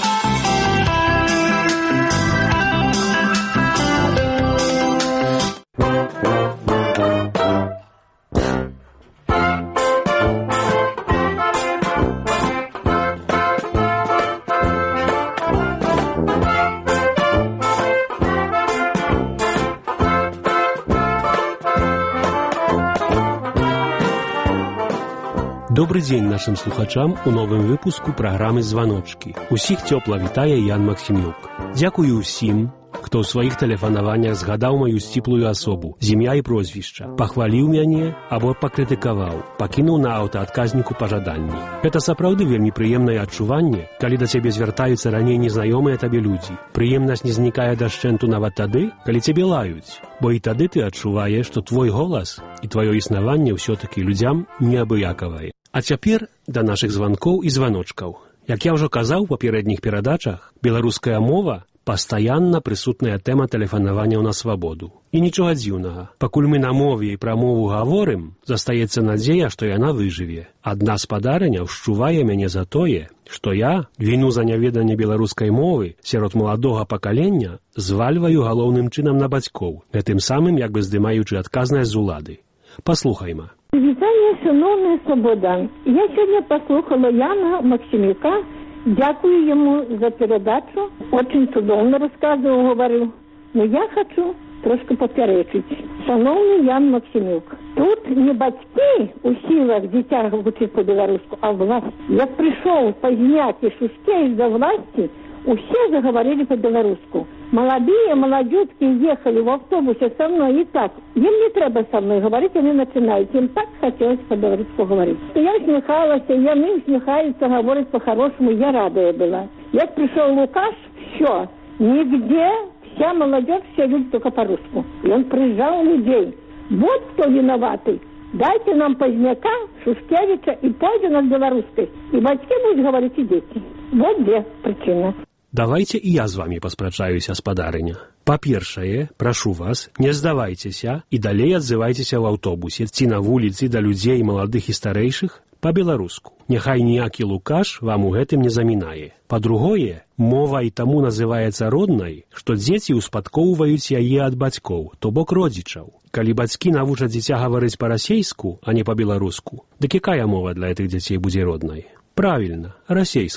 Добрый дзень нашим слухачам у новым выпуску праграмы «Званочкі». Усіх цёпла вітае Ян Максімюк. Дзякую ўсім, хто ў сваіх тэлефанаваннях згадаў маю сціплую асобу, з імя і прозвішча, пахваліў мяне або пакрытыкаваў, пакінуў на аўтаадказніку пажаданні. Гэта сапраўды вельмі прыемнае адчуванне, калі да цябе звяртаюцца раней незнаёмыя табе людзі. Прыемнасць не знікае дашчэнту нават тады, калі цябе лаюць, бо і тады ты адчуваеш, што твой голас і тваё існаванне ўсё-такі людзям неабыякавае. А цяпер да нашых званкоў і званочкаў. Як я ўжо казаў у папярэдніх перадачах, беларуская мова пастаянна прысутная тэма тэлефанаванняў на свабоду. І нічога дзіўнага. Пакуль мы на мове і пра мову гаворым, застаецца надзея, што яна выжыве. Адна спадарыня ўшчувае мяне за тое, што я віну за няведанне беларускай мовы сярод маладога пакалення звальваю галоўным чынам на бацькоў, гэтым самым як бы здымаючы адказнасць з улады. Паслухайма. Вітання, шановная свобода. Я сьогодні послухала Яна Максимюка. Дякую ему за передачу. Очень чудовно рассказывал, говорил. Но я хочу трошки поперечить. Шановний Ян Максимюк, тут не батьки у силах дитя вчить по-белорусски, а власть. Як пришел поздняк и Шускевич до власти, все заговорили по-белорусски. Молодые молодежки ехали в автобусе со мной и так. Им не треба со мной говорить, они начинают. Им так хотелось по-белорусски говорить. Я усмехалась, и они усмехаются, говорят по-хорошему. Я радая была. Як пришел Лукаш, все. Нигде вся молодежь, все люди только по-русски. И он приезжал людей. Вот кто виноватый. Дайте нам Поздняка, Шушкевича и пойдем на белорусской. И батьки будут говорить, и дети. Вот где причина. Давайте і я з вами паспрачаюся, спадарыня. Па-першае, прашу вас, не здавайцеся і далей адзывайцеся ў аўтобусе ці на вуліцы да людзей маладых і старэйшых па-беларуску. Няхай ніякі Лукаш вам у гэтым не замінае. Па-другое, мова і таму называецца роднай, што дзеці ўспадкоўваюць яе ад бацькоў, то бок родзічаў. Калі бацькі навучаць дзіця гаварыць па-расейску, а не па-беларуску, дык якая мова для гэтых дзяцей будзе роднай? Правільна, расейская.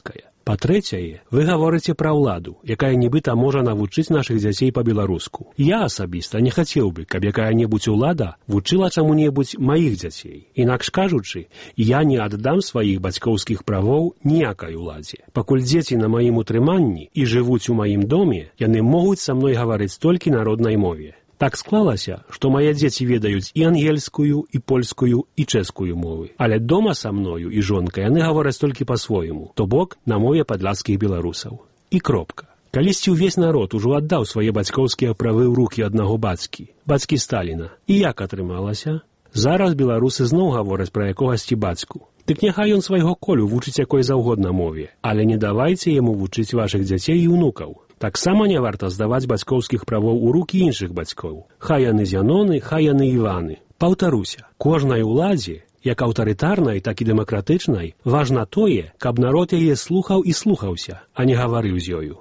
Па-трэцяе, вы гаворыце пра ўладу, якая нібыта можа навучыць нашых дзяцей па-беларуску. Я асабіста не хацеў бы, каб якая-небудзь улада вучыла чаму-небудзь маіх дзяцей. Інакш кажучы, я не аддам сваіх бацькоўскіх правоў ніякай уладзе. Пакуль дзеці на маім утрыманні і жывуць у маім доме, яны могуць са мной гаварыць толькі на роднай мове. Так склалася, што мае дзеці ведаюць і ангельскую, і польскую, і чэшскую мовы. Але дома са мною і жонкай яны гавораць толькі па-свойму, то бок на мове падляшскіх беларусаў. І кропка. Калісьці ўвесь народ ужо аддаў свае бацькоўскія правы ў рукі аднаго бацькі, бацькі Сталіна. І як атрымалася? Зараз беларусы зноў гавораць пра якогасьці бацьку. Дык няхай ён свайго колю вучыць якой заўгодна мове, але не давайце яму вучыць вашых дзяцей і ўнукаў. Таксама не варта здаваць бацькоўскіх правоў у рукі іншых бацькоў. Хай яны Зяноны, хай яны Іваны. Паўтаруся, кожнай уладзе, як аўтарытарнай, так і дэмакратычнай, важна тое, каб народ яе слухаў і слухаўся, а не гаварыў з ёю.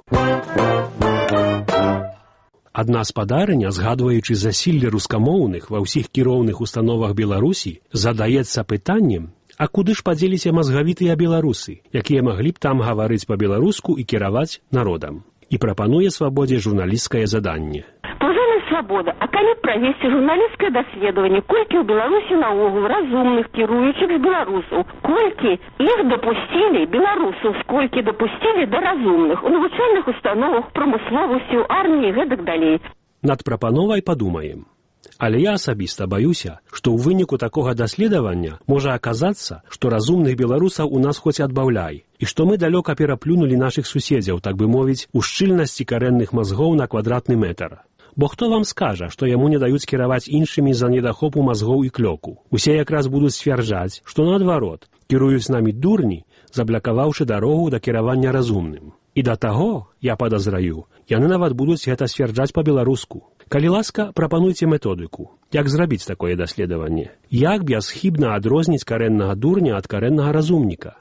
Адна спадарыня, згадваючы засілле рускамоўных ва ўсіх кіроўных установах Беларусі, задаецца пытаннем, а куды ж падзеліся мазгавітыя беларусы, якія маглі б там гаварыць па-беларуску і кіраваць народам. І прапануе Свабодзе журналісцкае заданне. Пажалуй, Свабода, а калі правесці журналісцкае даследаванне, колькі ў Беларусі наогул разумных кіруючых беларусаў, колькі іх дапусцілі беларусаў, сколькі дапусцілі да разумных у навучальных установах, прамысловасці, у арміі, гэтак далей. Над прапановай падумаем. Але я асабіста баюся, што ў выніку такога даследавання можа аказацца, што разумных беларусаў у нас хоць адбаўляй, і што мы далёка пераплюнулі нашых суседзяў, так бы мовіць, у шчыльнасці карэнных мазгоў на квадратны метр. Бо хто вам скажа, што яму не даюць кіраваць іншымі з-за недахопу мазгоў і клёку? Усе якраз будуць сцвярджаць, што наадварот, кіруюць намі дурні, заблакаваўшы дарогу да кіравання разумным. І да таго, я падазраю, яны нават будуць гэта сцвярджаць па-беларуску. Калі ласка, прапануйце методыку. Як зрабіць такое даследаванне? Як бясхібна адрозніць карэннага дурня ад карэннага разумніка?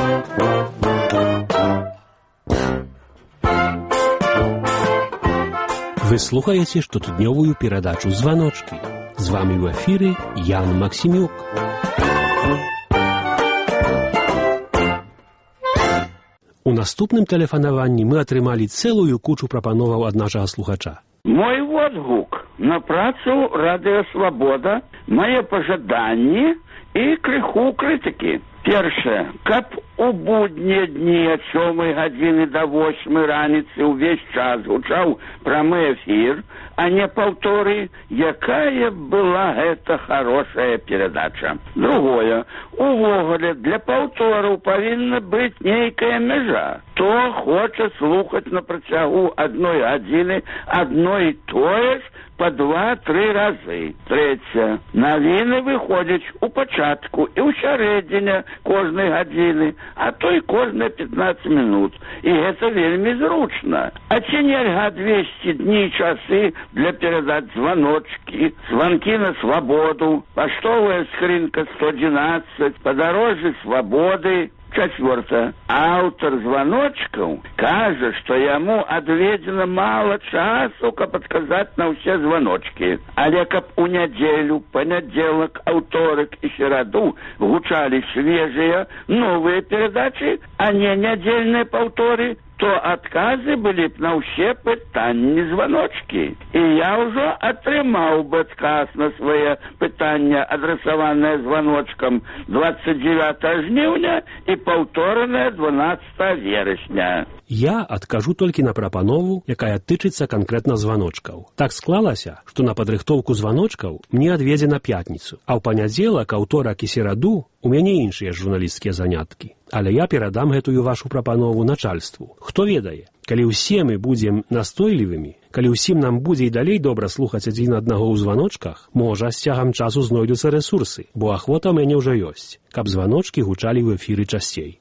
Вы слухаеце штотыднёвую перадачу «Званочкі». З вамі ў эфіры Ян Максімюк. У наступным тэлефанаванні мы атрымалі цэлую кучу прапановаў ад нашага слухача. Мой водгук на працу Радыё Свабода, мае пажаданні і крыху крытыкі. Першае, каб у буднія дні ад сёмай гадзіны да восьмай раніцы ўвесь час гучаў прамы эфір, а не паўторы, якая была гэта хорошая перадача. Другое, увогуле для паўтораў павінна быць нейкая мяжа. Хто хоча слухаць на працягу адной гадзіны адно і тое ж па два-тры разы. Трэцяе, навіны выходзяць у пачатку і ў сярэдзіне кожнай гадзіны, а то і кожныя пятнаццаць мінут. І гэта вельмі зручна. А ці нельга адвесці дні і часы для перадач званочкі, званкі на свабоду, паштовая скрынка сто адзінаццаць, падарожжы свабоды. Чацвёртае. Аўтар званочкаў кажа, што яму адведзена мала часу, каб адказаць на ўсе званочкі. Але каб у нядзелю, панядзелак, аўторак і сераду гучалі свежыя, новыя перадачы, а не нядзельныя паўторы, то адказы былі б на ўсе пытанні званочкі. І я ўжо атрымаў бы адказ на свае пытання, адрасаванае званочкам двадцать девятого жніўня і паўторанае дванаццатого верасня. Я адкажу толькі на прапанову, якая тычыцца канкрэтна званочкаў. Так склалася, што на падрыхтоўку званочкаў мне адведзена пятніцу, а ў панядзелак, аўторак і сераду у мяне іншыя журналісцкія заняткі. Але я перадам гэтую вашу прапанову начальству. Хто ведае, калі ўсе мы будзем настойлівымі, калі ўсім нам будзе і далей добра слухаць адзін аднаго ў званочках, можа, з цягам часу знойдуцца рэсурсы, бо ахвота ў мяне ўжо ёсць, каб званочкі гучалі ў эфіры часцей.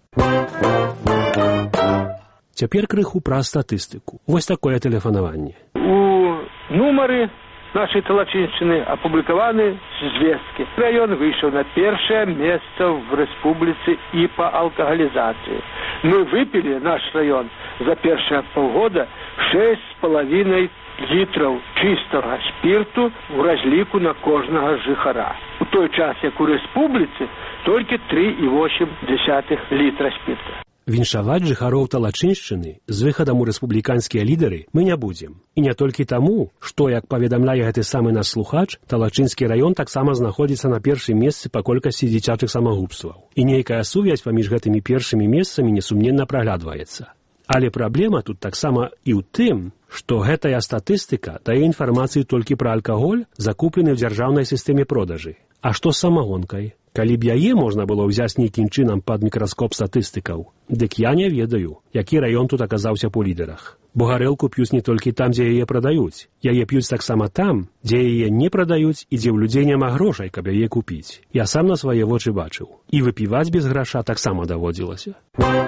Цяпер крыху пра статыстыку. Вось такое тэлефанаванне. У нумары нашей Талачинщины опубликованы звестки. Район вышел на первое место в республике и по алкоголизации. Мы выпили, наш район, за первые полгода шесть с половиной литров чистого спирту в разлику на кожного жихара. У той час, як у республиці, только три и восемь десятых литра спирта. Віншаваць жыхароў Талачыншчыны з выхадам у рэспубліканскія лідары мы не будзем. І не толькі таму, што, як паведамляе гэты самы наш слухач, Талачынскі раён таксама знаходзіцца на першым месцы па колькасці дзіцячых самагубстваў. І нейкая сувязь паміж гэтымі першымі месцамі несумненна праглядваецца. Але праблема тут таксама і ў тым, што гэтая статыстыка дае інфармацыю толькі пра алкаголь, закуплены ў дзяржаўнай сістэме продажы. А што з самагонкай? Калі б яе можна было ўзяць нейкім чынам пад мікраскоп статыстыкаў, дык я не ведаю, які раён тут аказаўся па лідарах. Бо гарэлку п'юць не толькі там, дзе яе прадаюць. Яе п'юць таксама там, дзе яе не прадаюць і дзе ў людзей няма грошай, каб яе купіць. Я сам на свае вочы бачыў. І выпіваць без граша таксама даводзілася.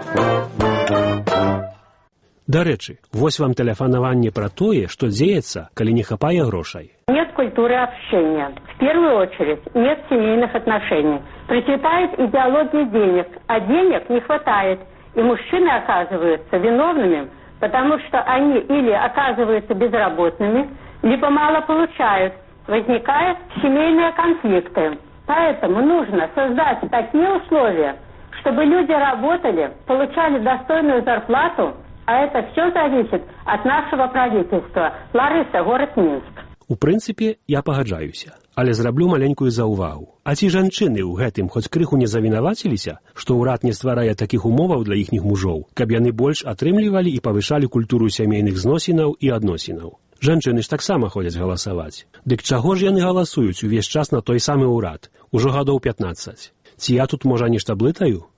Дарэчы, вось вам тэлефанаванне пра тое, што дзеецца, калі не хапае грошай. Нет культуры общения. В первую очередь нет семейных отношений. Процветает идеология денег, а денег не хватает. И мужчины оказываются виновными, потому что они или оказываются безработными, либо мало получают. Возникают семейные конфликты. Поэтому нужно создать такие условия, чтобы люди работали, получали достойную зарплату, а это все зависит от нашего правительства. Лариса, город Минск. У прынцыпе, я пагаджаюся, але зраблю маленькую заўвагу. А ці жанчыны ў гэтым хоць крыху не завінаваціліся, што ўрад не стварае такіх умоваў для іхніх мужоў, каб яны больш атрымлівалі і павышалі культуру сямейных зносінаў і адносінаў? Жанчыны ж таксама ходзяць галасаваць. Дык чаго ж яны галасуюць увесь час на той самы ўрад? Ужо гадоў пятнаццаць. Ці я тут, можа, нешта блытаю?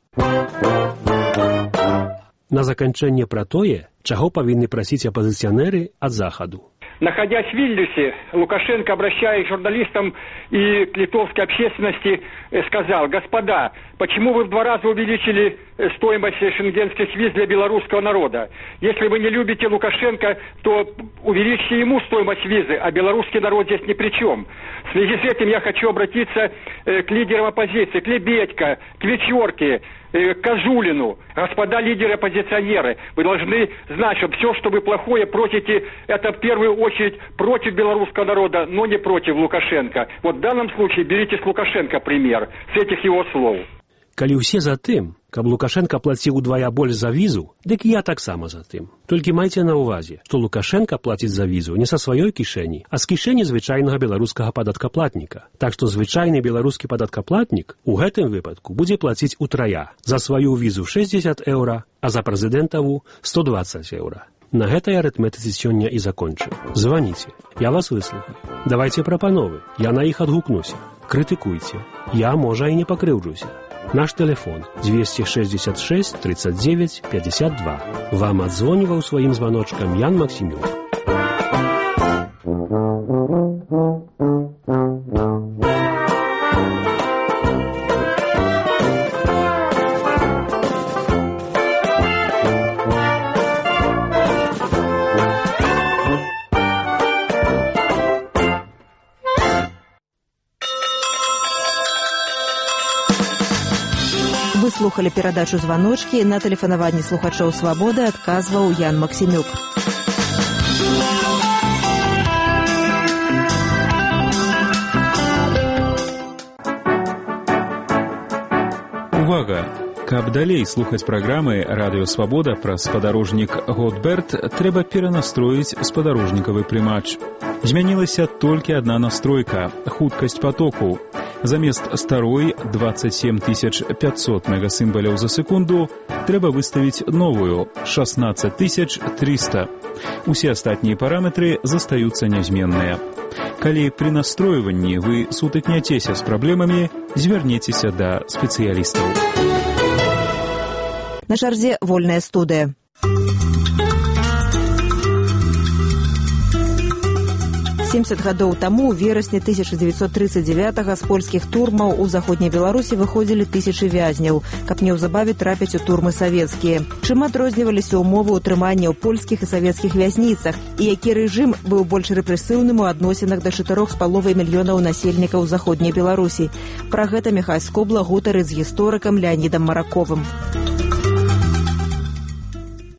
На заканчэнне пра тое, чаго павінны прасіць апазіцыянеры ад захаду. Находясь в Вильнюсе, Лукашенко, обращаясь к журналистам и к литовской общественности, сказал: господа, почему вы в два раза увеличили стоимость шенгенских виз для белорусского народа? Если вы не любите Лукашенко, то увеличьте ему стоимость визы, а белорусский народ здесь ни при чем. В связи с этим я хочу обратиться к лидерам оппозиции, к Лебедько, к Вечерке, к Кожулину. Господа лидеры-оппозиционеры, вы должны знать, что все, что вы плохое просите, это в первую очередь против белорусского народа, но не против Лукашенко. Вот в данном случае берите с Лукашенко пример, с этих его слов. Калі ўсе за тым, каб Лукашенко плаціў удвая больш за візу, дык я таксама за тым. Толькі майце на ўвазе, што Лукашенко плаціць за візу не са сваёй кішэні, а з кішэні звычайнага беларускага падаткаплатніка. Так што звычайны беларускі падаткаплатнік у гэтым выпадку будзе плаціць утрая. За сваю візу шэсцьдзесят еўра, а за прэзідэнтаву сто дваццаць еўра. На гэтай арытметыцы сёння і закончыў. Званіце, я вас выслухаю. Давайце прапановы, я на іх адгукнуся. Крытыкуйце. Я, можа, і не пакрыўджуся. Наш телефон двести шестьдесят шесть тридцать девять пятьдесят два. Вам адзвоніваў сваім званочкам Ян Максімюк. Вы слухали перадачу «Званочкі». На тэлефанаванні слухачоў «Свабоды» адказваў Ян Максімюк. Увага! Каб далей слухаць праграмы «Радыё Свабода» пра спадарожнік «Готберт», трэба перанастроіць спадарожнікавы прымач. Змянілася толькі адна настройка – хуткасць патоку. Замест старой двадцать семь тысяч пятьсот мегасімбаляў за секунду трэба выставіць новую – шестнадцать тысяч триста. Усе астатнія параметры застаюцца нязменныя. Калі пры настройванні вы сутыкняцеся з праблемамі, звярніцеся да спецыялістаў. На чарзе вольная студыя. семьдесят гадоў таму, у верасні тысяча дзевяцьсот тридцать девятага, з польскіх турмаў у заходняй Беларусі выходзілі тысячы вязняў, каб неўзабаве трапіць у турмы савецкія. Чым адрозніваліся ўмовы ўтрымання ў польскіх і савецкіх вязніцах, і які рэжым быў больш рэпрэсыўным у адносінах да чатырох з паловай мільёнаў насельнікаў заходняй Беларусі. Пра гэта Міхай Скобла гутарыць з гісторыкам Леанідам Мараковым.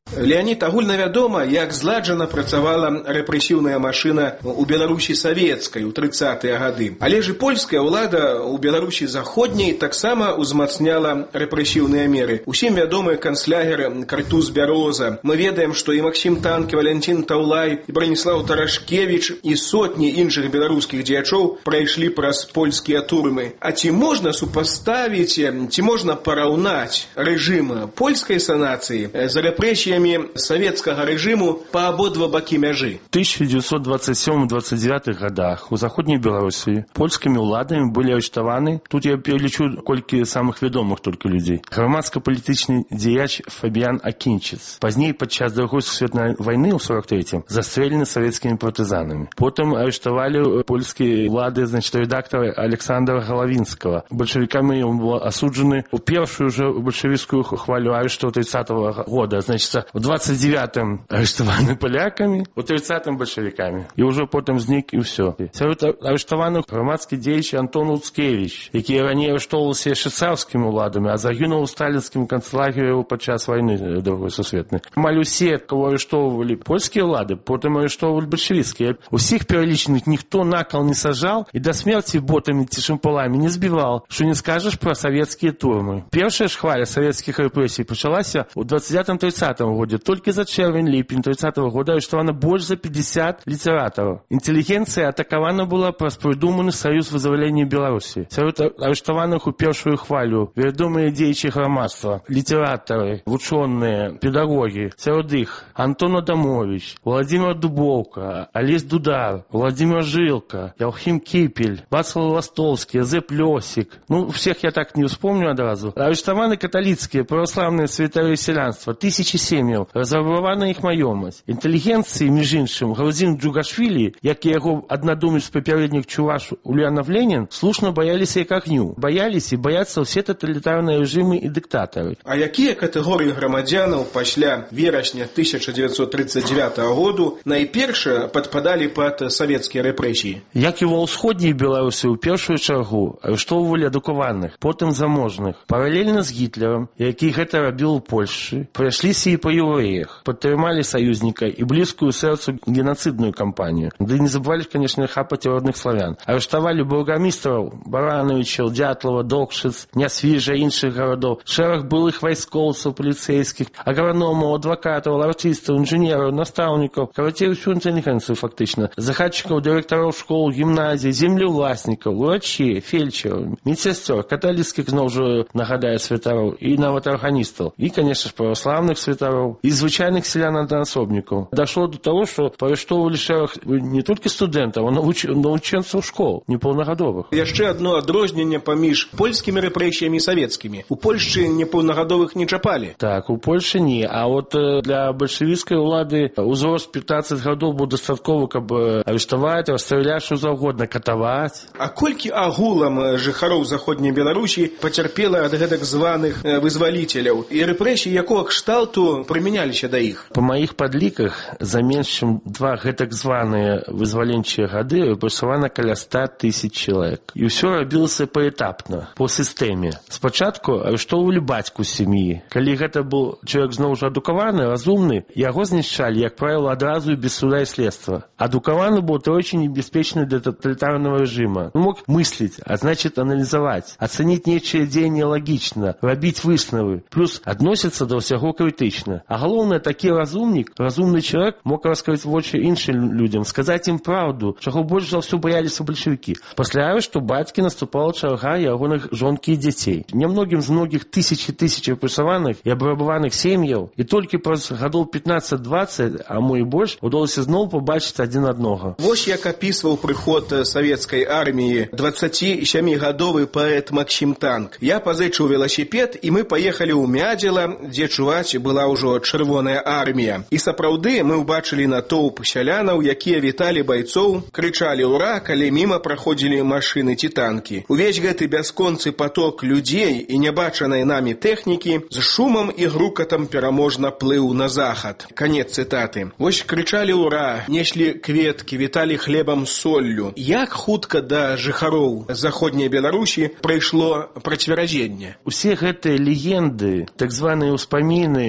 Леонід, агульна вядома, як зладжана працавала рэпрэсіўная машына ў Беларусі савецкай у трыццатыя гады. Але ж і польская ўлада ў Беларусі заходняй таксама ўзмацняла рэпрэсіўныя меры. Усім вядомыя канцлягеры Картуз Бяроза. Мы ведаем, што і Максім Танкі, Валентин Таўлай, і Браніслаў Тарашкевіч і сотні іншых беларускіх дзеячоў прайшлі праз польскія турмы. А ці можна супаставіць, ці можна параўнаць рэжым польскай санацыі з рэпрэсіямі савецкага рэжыму па абодва бакі мяжы? В тысяча девятьсот двадцать седьмом — двадцать девятом годах у заходняй Беларусі польскімі ўладамі былі арыштаваны, тут я перелічу колькі самых вядомых только людей. Грамадска-палітычны дзеяч Фабіян Акінчыц. Пазней падчас Другой сусветнай вайны ў сорок третьем застрелены савецкімі партызанамі. Потым арыштавалі польскія ўлады, значит, рэдактора Александра Галавінскага. Бальшавікамі ён быў асуджаны у першую уже большевистскую хвалю арешту тридцатого года. Значит, в двадцать девятом арыштаваны поляками, у тридцатом большевиками. И уже потом зник, и все. Сярод арыштаваных громадский дзеяч Антон Луцкевич, які ранее арыштоўваўся яшчэ царскімі ўладамі, а загінуў у сталінскім канцлагеры падчас вайны Другой сусветнай. Амаль усе, кого арыштоўвалі польскія ўлады, потым арыштоўвалі бальшавіцкія. Усіх пералічаных ніхто на кол не сажал и до смерти ботами ці шампалами не збівал, что не скажешь про советские турмы. Першая ж хваля советских репрессий пачалася у двадцать девятом — тридцатом году. Только за чэрвень-ліпень тридцатого года арыштавана больш за пятьдесят літаратараў. Інтэлігенцыя атакавана была праз прыдуманы Саюз вызвалення Беларусі. Сярод арыштаваных у першую хвалю вядомыя дзеячі грамадства, літаратары, вучоныя, педагогі. Сярод іх Антон Адамович, Владимир Дубовка, Олесь Дудар, Владимир Жилка, Яухим Кипель, Вацлав Ластовский, Зэп Лёсик. Ну, всех я так не вспомню одразу. Арыштаваны каталіцкія, праваслаўныя святары селянства, тысячи сем'яў, разрабавана іх маёмасць. Інтэлігенцыі, між іншым, Грузін Джугашвілі, як і яго аднадумец папярэднік Чуваш Ульянов Ленін, слушна баяліся як агню. Баяліся і баяцца ўсе таталітарныя рэжымы і дыктатары. А якія катэгорыі грамадзянаў пасля верасня тысяча девятьсот тридцать девятого году найперш падпадалі пад савецкія рэпрэсіі? Як і ва ўсходняй Беларусі ў першую чаргу арыштоўвалі адукаваных, потым заможных. Паралельна з Гітлерам, які гэта рабіў у Польшчы, прайшліся і па еўрэях, падтрымалі саюзніка і блізкую сэрцу генацыдную кампанію. Ды не забывалі, конечно, хапаць родных славян. Арыштавалі бургамістраў Барановичаў, Дятлова, Докшыц, Нясвіжа, іншых гарадоў, шэраг былых вайскоўцаў, паліцэйскіх, аграномаў, адвакатаў, артыстаў, інжынераў, настаўнікаў, карацей, усю інтэлігенцыю фактычна, захадчыкаў, дырэктараў школ, гімназій, землеўласнікаў, урачей, фельчераў, медсясцёр, каталіцкіх, зноў жа нагадаю, святароў і нават арганістаў, і, конечно ж, праваслаўных святароў, і звычайных селян-аднаасобнікаў. Дошло до того, што арыштоўвалі шэраг не толькі студэнтаў, а навучэнцаў школ, непаўнагадовых. Яшчэ адно адрозненне паміж польскімі рэпрэсіямі і савецкімі. У Польшчы непаўнагадовых не чапалі. Так, у Польшчы не, а вот для бальшавіцкай улады узрост пятнадцать гадоў быў дастатковы, каб арыштаваць, расстраляць, што заўгодна, катаваць. А колькі агулам жыхароў заходняй Беларусі пацярпела ад гэтак званых вызваліцеляў і рэпрэсій якога кшталту прымяняліся да іх? Па маіх падліках, за менш чым два гэтак званыя вызваленчыя гады рэпрэсавана каля ста тысяч чалавек. І ўсё рабілася паэтапна, по сістэме. Спачатку арыштоўвалі бацьку сям'і. Калі гэта быў чалавек зноў жа адукаваны, разумны, яго знішчалі, як правіла, адразу і без суда і следства. Адукаваны быў тройчы небяспечны для таталітарнага рэжыма. Он мог мысліць, а значит аналізаваць, ацаніць нечае дзеянне лагічна, рабіць высновы, плюс адносіцца да ўсяго крытычна. А галоўнае, такі разумнік, разумны чалавек мог раскрыць вочы іншым людзям, сказаць ім праўду, чаго больш за ўсё баяліся бальшавікі. Пасля арышту бацькі наступала чарга ягоных жонкі і дзяцей. Немногім з многіх тысяч і тысяч рэпрэсаваных і абрабаваных сем'яў, і толькі праз гадоў пятнадцать двадцать, а мо і больш, удалося зноў пабачыць адзін аднога. Вось як апісваў прыход савецкай арміі дваццацісямігадовы паэт Максім Танк. Я пазычыў веласіпед, і мы паехалі ў Мядзела, дзе чуваць была ўжо чырвоная армія. І сапраўды мы ўбачылі натоўп сялянаў, якія віталі байцоў, крычалі «Ура!», калі міма праходзілі машыны ці танкі. Увесь гэты бясконцы поток людзей і нябачанай намі тэхнікі з шумам і грукатам пераможна плыў на захад. Канец цытаты. Вось крычалі «Ура!», неслі кветкі, віталі хлебам з соллю. Як хутка да жыхароў заходняй Беларусі прыйшло процверазенне? Усе гэтыя легенды, так званыя ўспаміны, бясконцы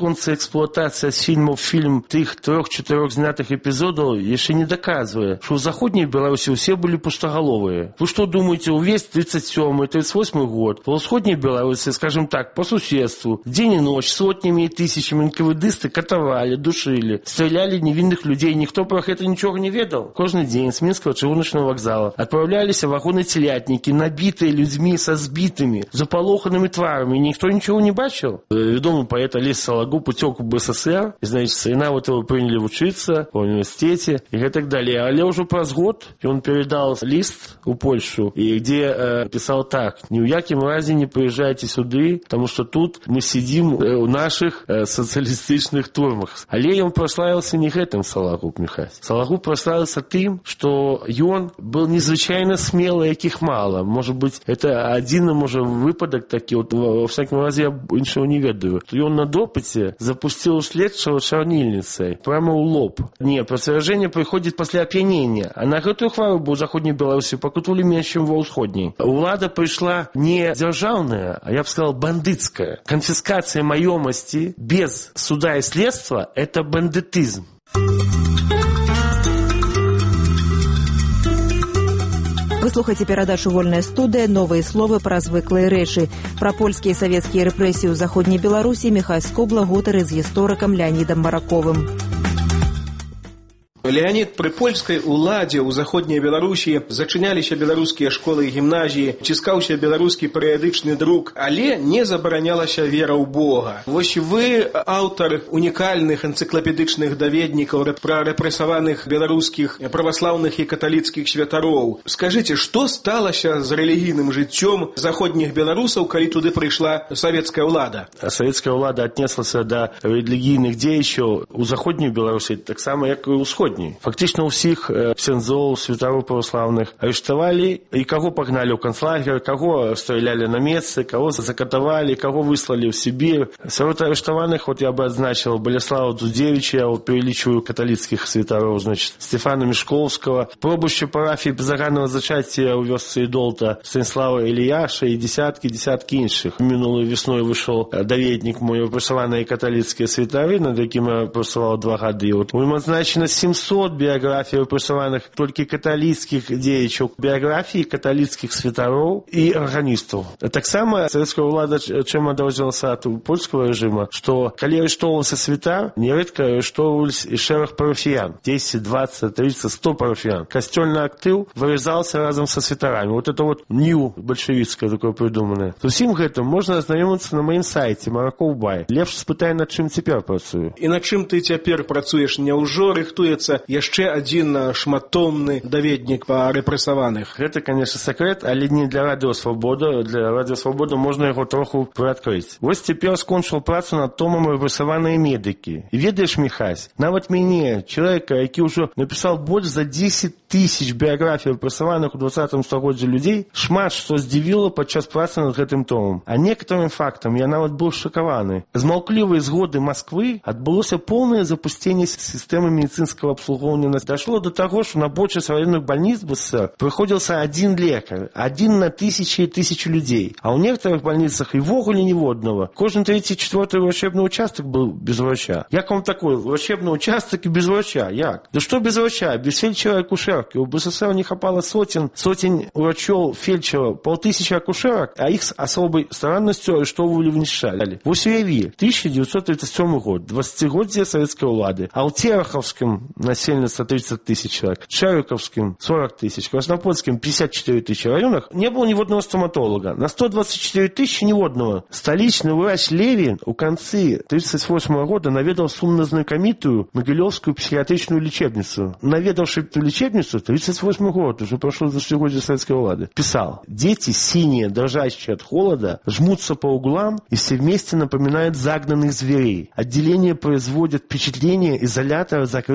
бясконцая эксплуатация с фильмов фильм тых трех-четырех знятых эпизодов еще не доказывает, что в Заходней Беларуси все были пустоголовые. Вы что думаете, увесь тридцать седьмой тридцать восьмой год в Усходней Беларуси, скажем так, по суседству, день и ночь сотнями и тысячами эн ка вэ дысты катовали, душили, стреляли невинных людей, никто про это ничего не ведал. Каждый день с Минского чыгуночного вокзала отправлялись вагоны-телятники, набитые людьми со сбитыми, заполоханными тварами, и никто ничего не бачил. Ведомый поэт Олесь Сологуб утек в бэ эс эс эр, и, значит, сына вот его приняли учиться в университете и так далее. Але уже праз год он передал лист у Польшу, и где э, писал так: «Ни в яким разе не приезжайте сюда, потому что тут мы сидим э, в наших э, социалистичных турмах». Але он прославился не этим, Сологуб Михайлович. Сологуб прославился тем, что он был незвычайно смелый, яких мало. Может быть, это один, может, выпадок такий, вот, во всяком разе я ничего не ведаю. И он на допыте запустил следшего чорнильницей прямо в лоб. Не, процвержение приходит после опьянения. А на эту хвару в Заходней Беларуси покутали меньше, чем во Усходней. Влада пришла не державная, а я бы сказал бандитская. Конфискация маемости без суда и следства – это бандитизм. Вы слухаеце перадачу «Вольная студия», новые словы про звыклые рэчы. Про польские и советские репрессии в Заходней Беларуси Михай Скобла гутары з гісторыкам Леонидом Мараковым. Леонид, при польскай уладзе ў заходняй Беларусі зачыняліся беларускія школы і гімназіі, ціскаўся беларускі перыядычны друк, але не забаранялася вера ў Бога. Вось вы аўтар унікальных энцыклапедычных даведнікаў пра рэпрэсаваных беларускіх праваслаўных і каталіцкіх святароў. Скажыце, што сталася з рэлігійным жыццём заходніх беларусаў, калі туды прыйшла савецкая ўлада? А савецкая ўлада аднеслася да рэлігійных дзеячаў у заходняй Беларусі таксама, як і ў усходняй. Фактично усіх ксяндзоў, святароў православных арыштавалі, і каго пагналі ў канцлагер, каго стрелялі на месцы, каго закатавалі, каго выслалі ў Сібір. Сярод арыштаваных, вот я бы адзначил Болеслава Дзудзевіча, я увеличиваю католицких святароў, значит, Стефана Мешковского, пробуще парафії безаганного зачаття у вёсцы Идолта Станислава Ильяша и десятки, десятки іншых. Минулой весной вышел даведник мой просаванные католицкие святары, над яким я працаваў два гады. Вот у ім адзначено семьсот биографий выпрацаваных толькі каталіцкіх дзеячаў, биографии каталіцкіх святароў и органистов. Таксама советская ўлада чым адрознілася ад польского режима, что калі арыштоўваўся святар, нередко арыштоўвались и шэраг парафіян, десять, двадцать, тридцать, сто парафіян. Костельный актив вырезался разом со святарами. Вот это вот нью большевистское такое придуманное. С усім гэтым можно ознайомиться на моем сайте Мараков Бай. Лепш спытай, над чым цяпер працую. І над чым ты цяпер працуеш? Няўжо рыхтуецца яшчэ один шматомны даведнік па рэпрэсаваных? Гэта, конечно, секрет, але не для Радио Свобода. Для Радио Свобода можно яго троху прыадкрыць. Вось цяпер скончыў працу над томам «Рэпрэсаваныя медыкі». І ведаеш, Михась, нават мяне, человека, які ўжо напісаў больш за десять тысяч біяграфій рэпрэсаваных у двадцатым стагоддзі людзей, шмат што здзівіла падчас працы над гэтым томам. А некаторым фактам я нават быў шакаваны. З маўклівай згоды Москвы адбылося поўнае запусценне сістэмы медицинского обслуговывания. Дошло до того, что на большинстве военных больниц в СССР приходился один лекарь, один на тысячи и тысячи людей. А у некоторых больницах и вогуле ниводного. Кожен третий, четвертый врачебный участок был без врача. Як вам такой врачебный участок и без врача? Як? Да что без врача? Без фельдшера-акушерки. У БССР не хапало сотен, сотен врачов, фельдшеров, полтысячи акушерок, а их с особой старанностью арыштовывали, внешали. В Усеве, тысяча девятьсот тридцать седьмой год, двадцатигодие советской влады. А у Тереховском населенность тридцать тысяч человек, Шариковским сорок тысяч, Краснопольским пятьдесят четыре тысячи. В районах не было ни одного стоматолога. На сто двадцать четыре тысячи ни одного. Столичный врач Левин у конца тридцать восьмого года наведал сумно-знакомитую Могилевскую психиатричную лечебницу. Наведавший эту лечебницу тридцать восьмой год, уже прошло двадцатигодие советской влады, писал: дети синие, дрожащие от холода, жмутся по углам и все вместе напоминают загнанных зверей. Отделение производит впечатление изолятора закрытого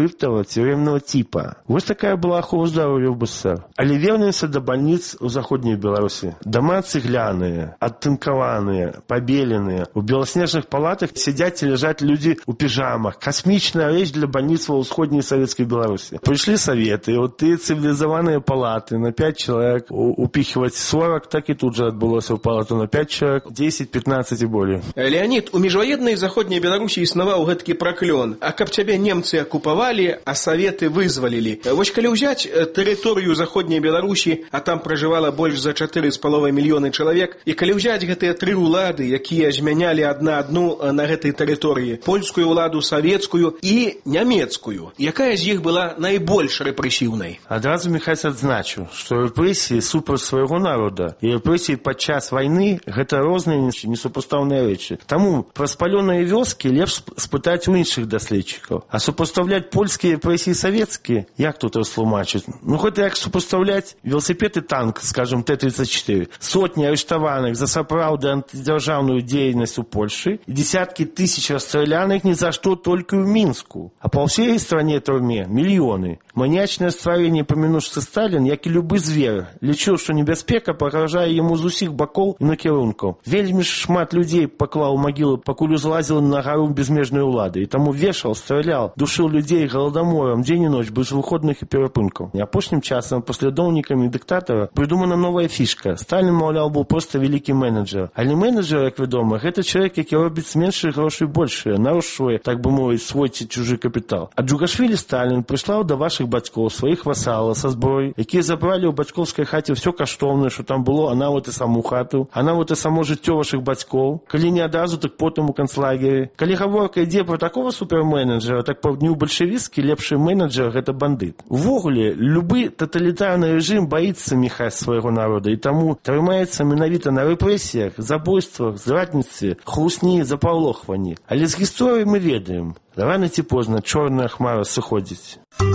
тюремного типа. Вот такая была охова здоровья в БССР. Але вернемся до больниц у Заходней Беларуси. Дома цегляные, оттынкованные, побеленные. В белоснежных палатах сидят и лежат люди у пижамах. Космичная вещь для больниц во Усходней Советской Беларуси. Пришли советы, и вот ты цивилизованные палаты на пять человек упихивать сорок, так и тут же отбылось в палату на пять человек, десять, пятнадцать и более. Леонид, у межвоенной Заходней Беларуси існаваў гэтакі праклён. А каб цябе немцы акупавалі, а советы вызвалілі. Вось калі ўзяць тэрыторыю Заходняй Беларусі, а там пражывала больш за чатыры з паловай мільёны чалавек, і калі ўзяць гэтыя тры ўлады, якія змянялі адна адну на гэтай тэрыторыі, польскую ўладу, савецкую і нямецкую, якая з іх была найбольш рэпрэсіўнай? Адразу Михась адзначу, што рэпрэсіі супраць свайго народа і рэпрэсіі падчас вайны гэта розныя несупастаўныя рэчы. Таму пра спалёныя вёскі лепш спытаць у іншых даследчыкаў. А супастаўляць польскія рэпрэсіі савецкія, як тут растлумачыць? Ну гэта як супастаўляць велосипед і танк, скажем, Т тридцать четыре. Сотні арыштаваных за сапраўды антидзяржаўную дзейнасць у Польшы і десяткі тысяч расстраляных ни за что только в Минску. А по всей стране турме миллионы. Маньячное стварение, помянувши Сталин, як и любы звер, лічыў, што небяспека пагражае яму з усіх бакоў і накірункаў. Вельмі шмат людзей паклаў магілу, пакуль узлазіла на гару безмежнай улады, і таму вешал, стралял, душил людей голодомором дзень і ноч без выходных і перапынкаў. І апошнім часам паслядоўнікамі дыктатара придумана новая фішка. Сталин, маўляў, быў проста вялікі менеджер. Але менеджер, як вядома, гэта чалавек, які робіць з меншых грошай большыя, нарушвае, так бы мовіць, свой ці чужы капітал. А Джугашвілі Сталин прыслаў да вашых бацькоў сваіх васалаў са зброяй, якія забралі ў бацькоўскай хаце все каштоўнае, што там было, а нават і саму хату, а нават і само жыццё вашых бацькоў. Калі не адразу, так потым у канцлагеры. Калі гаворка ідзе пра такого суперменеджера, так па дню бальшавіцкі лепшы менеджер гэта бандыт. Увогуле, любы таталітарны рэжым баіцца Михась свайго народа і таму трымаецца менавіта на рэпрэсіях, забойствах, зрадніцтве, хлусні, запалохванні. Але з гісторыі мы ведаем, рана ці позна чорная хмара сыходзіць.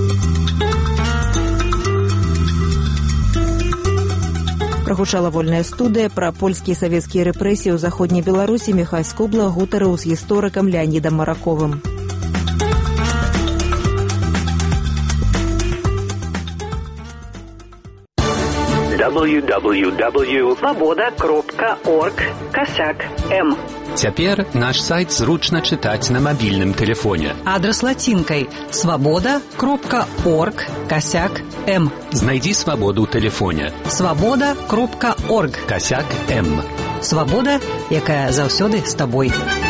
Прагучала вольная студыя пра польскія савецкія рэпрэсіі ў Заходняй Беларусі. Михай Скобла гутарыў з гісторыкам Леанідам Мараковым. дабл ю дабл ю дабл ю крапка свабода крапка орг касяк эм. Цяпер наш сайт зручна чытаць на мабільным тэлефоне. Адрас лацінкай свабода крапка орг касяк эм. Знайдзі свабоду ў тэлефоне. свабода крапка орг касяк эм. Свабода, якая заўсёды з табой.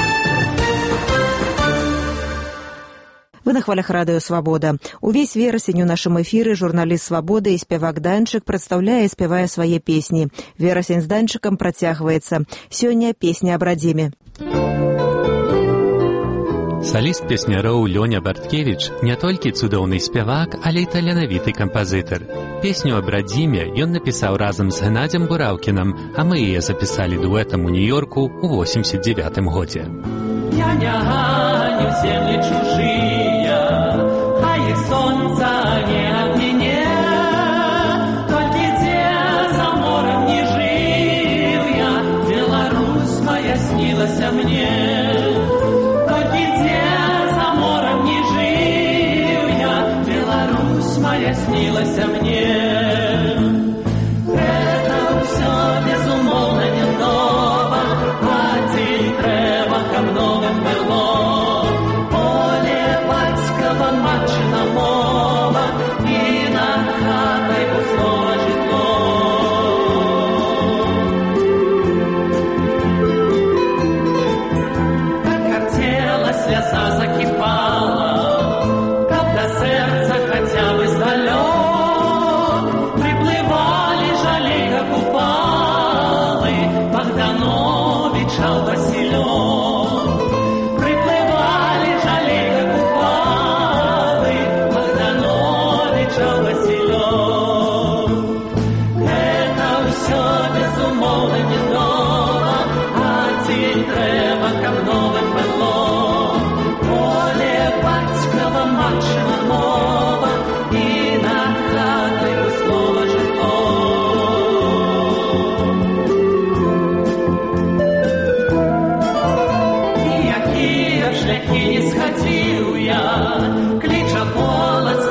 Вы на хвалях радыё «Свабода». Увесь верасень у нашым эфіры журналіст «Свабоды» і спявак Данчык прадстаўляе і спявае свае песні. Верасень з Данчыкам працягваецца. Сёння песня аб радзіме. Саліст песняроў Лёня Барткевіч не толькі цудоўны спявак, але і таленавіты кампазітар. Песню аб радзіме ён напісаў разам з Геннадзем Бураўкінам, а мы яе запісалі дуэтам у Нью-Йорку ў восемьдесят девятым годзе. Я не ганю земли чужие, а их солнца не обмене. Только где за морем не жил я, Беларусь моя снилась мне. Только где за морем не жил я, Беларусь моя снилась мне. Это все безумолно не ново, один треба ко многим было. Поле батькова матчина мова, и на хатой снова житло. Как хотела, слеза закипала, как до сердца хотя бы сдалек. Приплывали жалейка купалы, Богданович, ал Василек. Приплывали жалейка купалы, Богданович, ал Василек. Это все безумовно не ново, один треба ко многим было. Поле батькова матчина мова, и на хатой снова житло. Якія шляхи не сходил я, клича полоц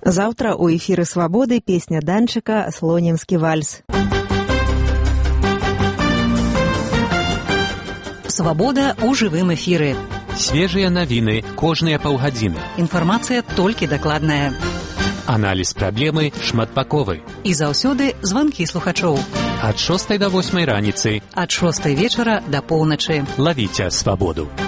Заўтра у эфіры «Свабоды» песня Данчыка «Слонімскі вальс». «Свабода» ў жывым эфіры. Свежыя навіны кожныя паўгадзіны. Інфармацыя толькі дакладная. Аналіз праблемы шматбаковы. І заўсёды званкі слухачоў. Ад шостай да восьмай раніцы. Ад шостай вечара да поўначы. Лавіце «Свабоду».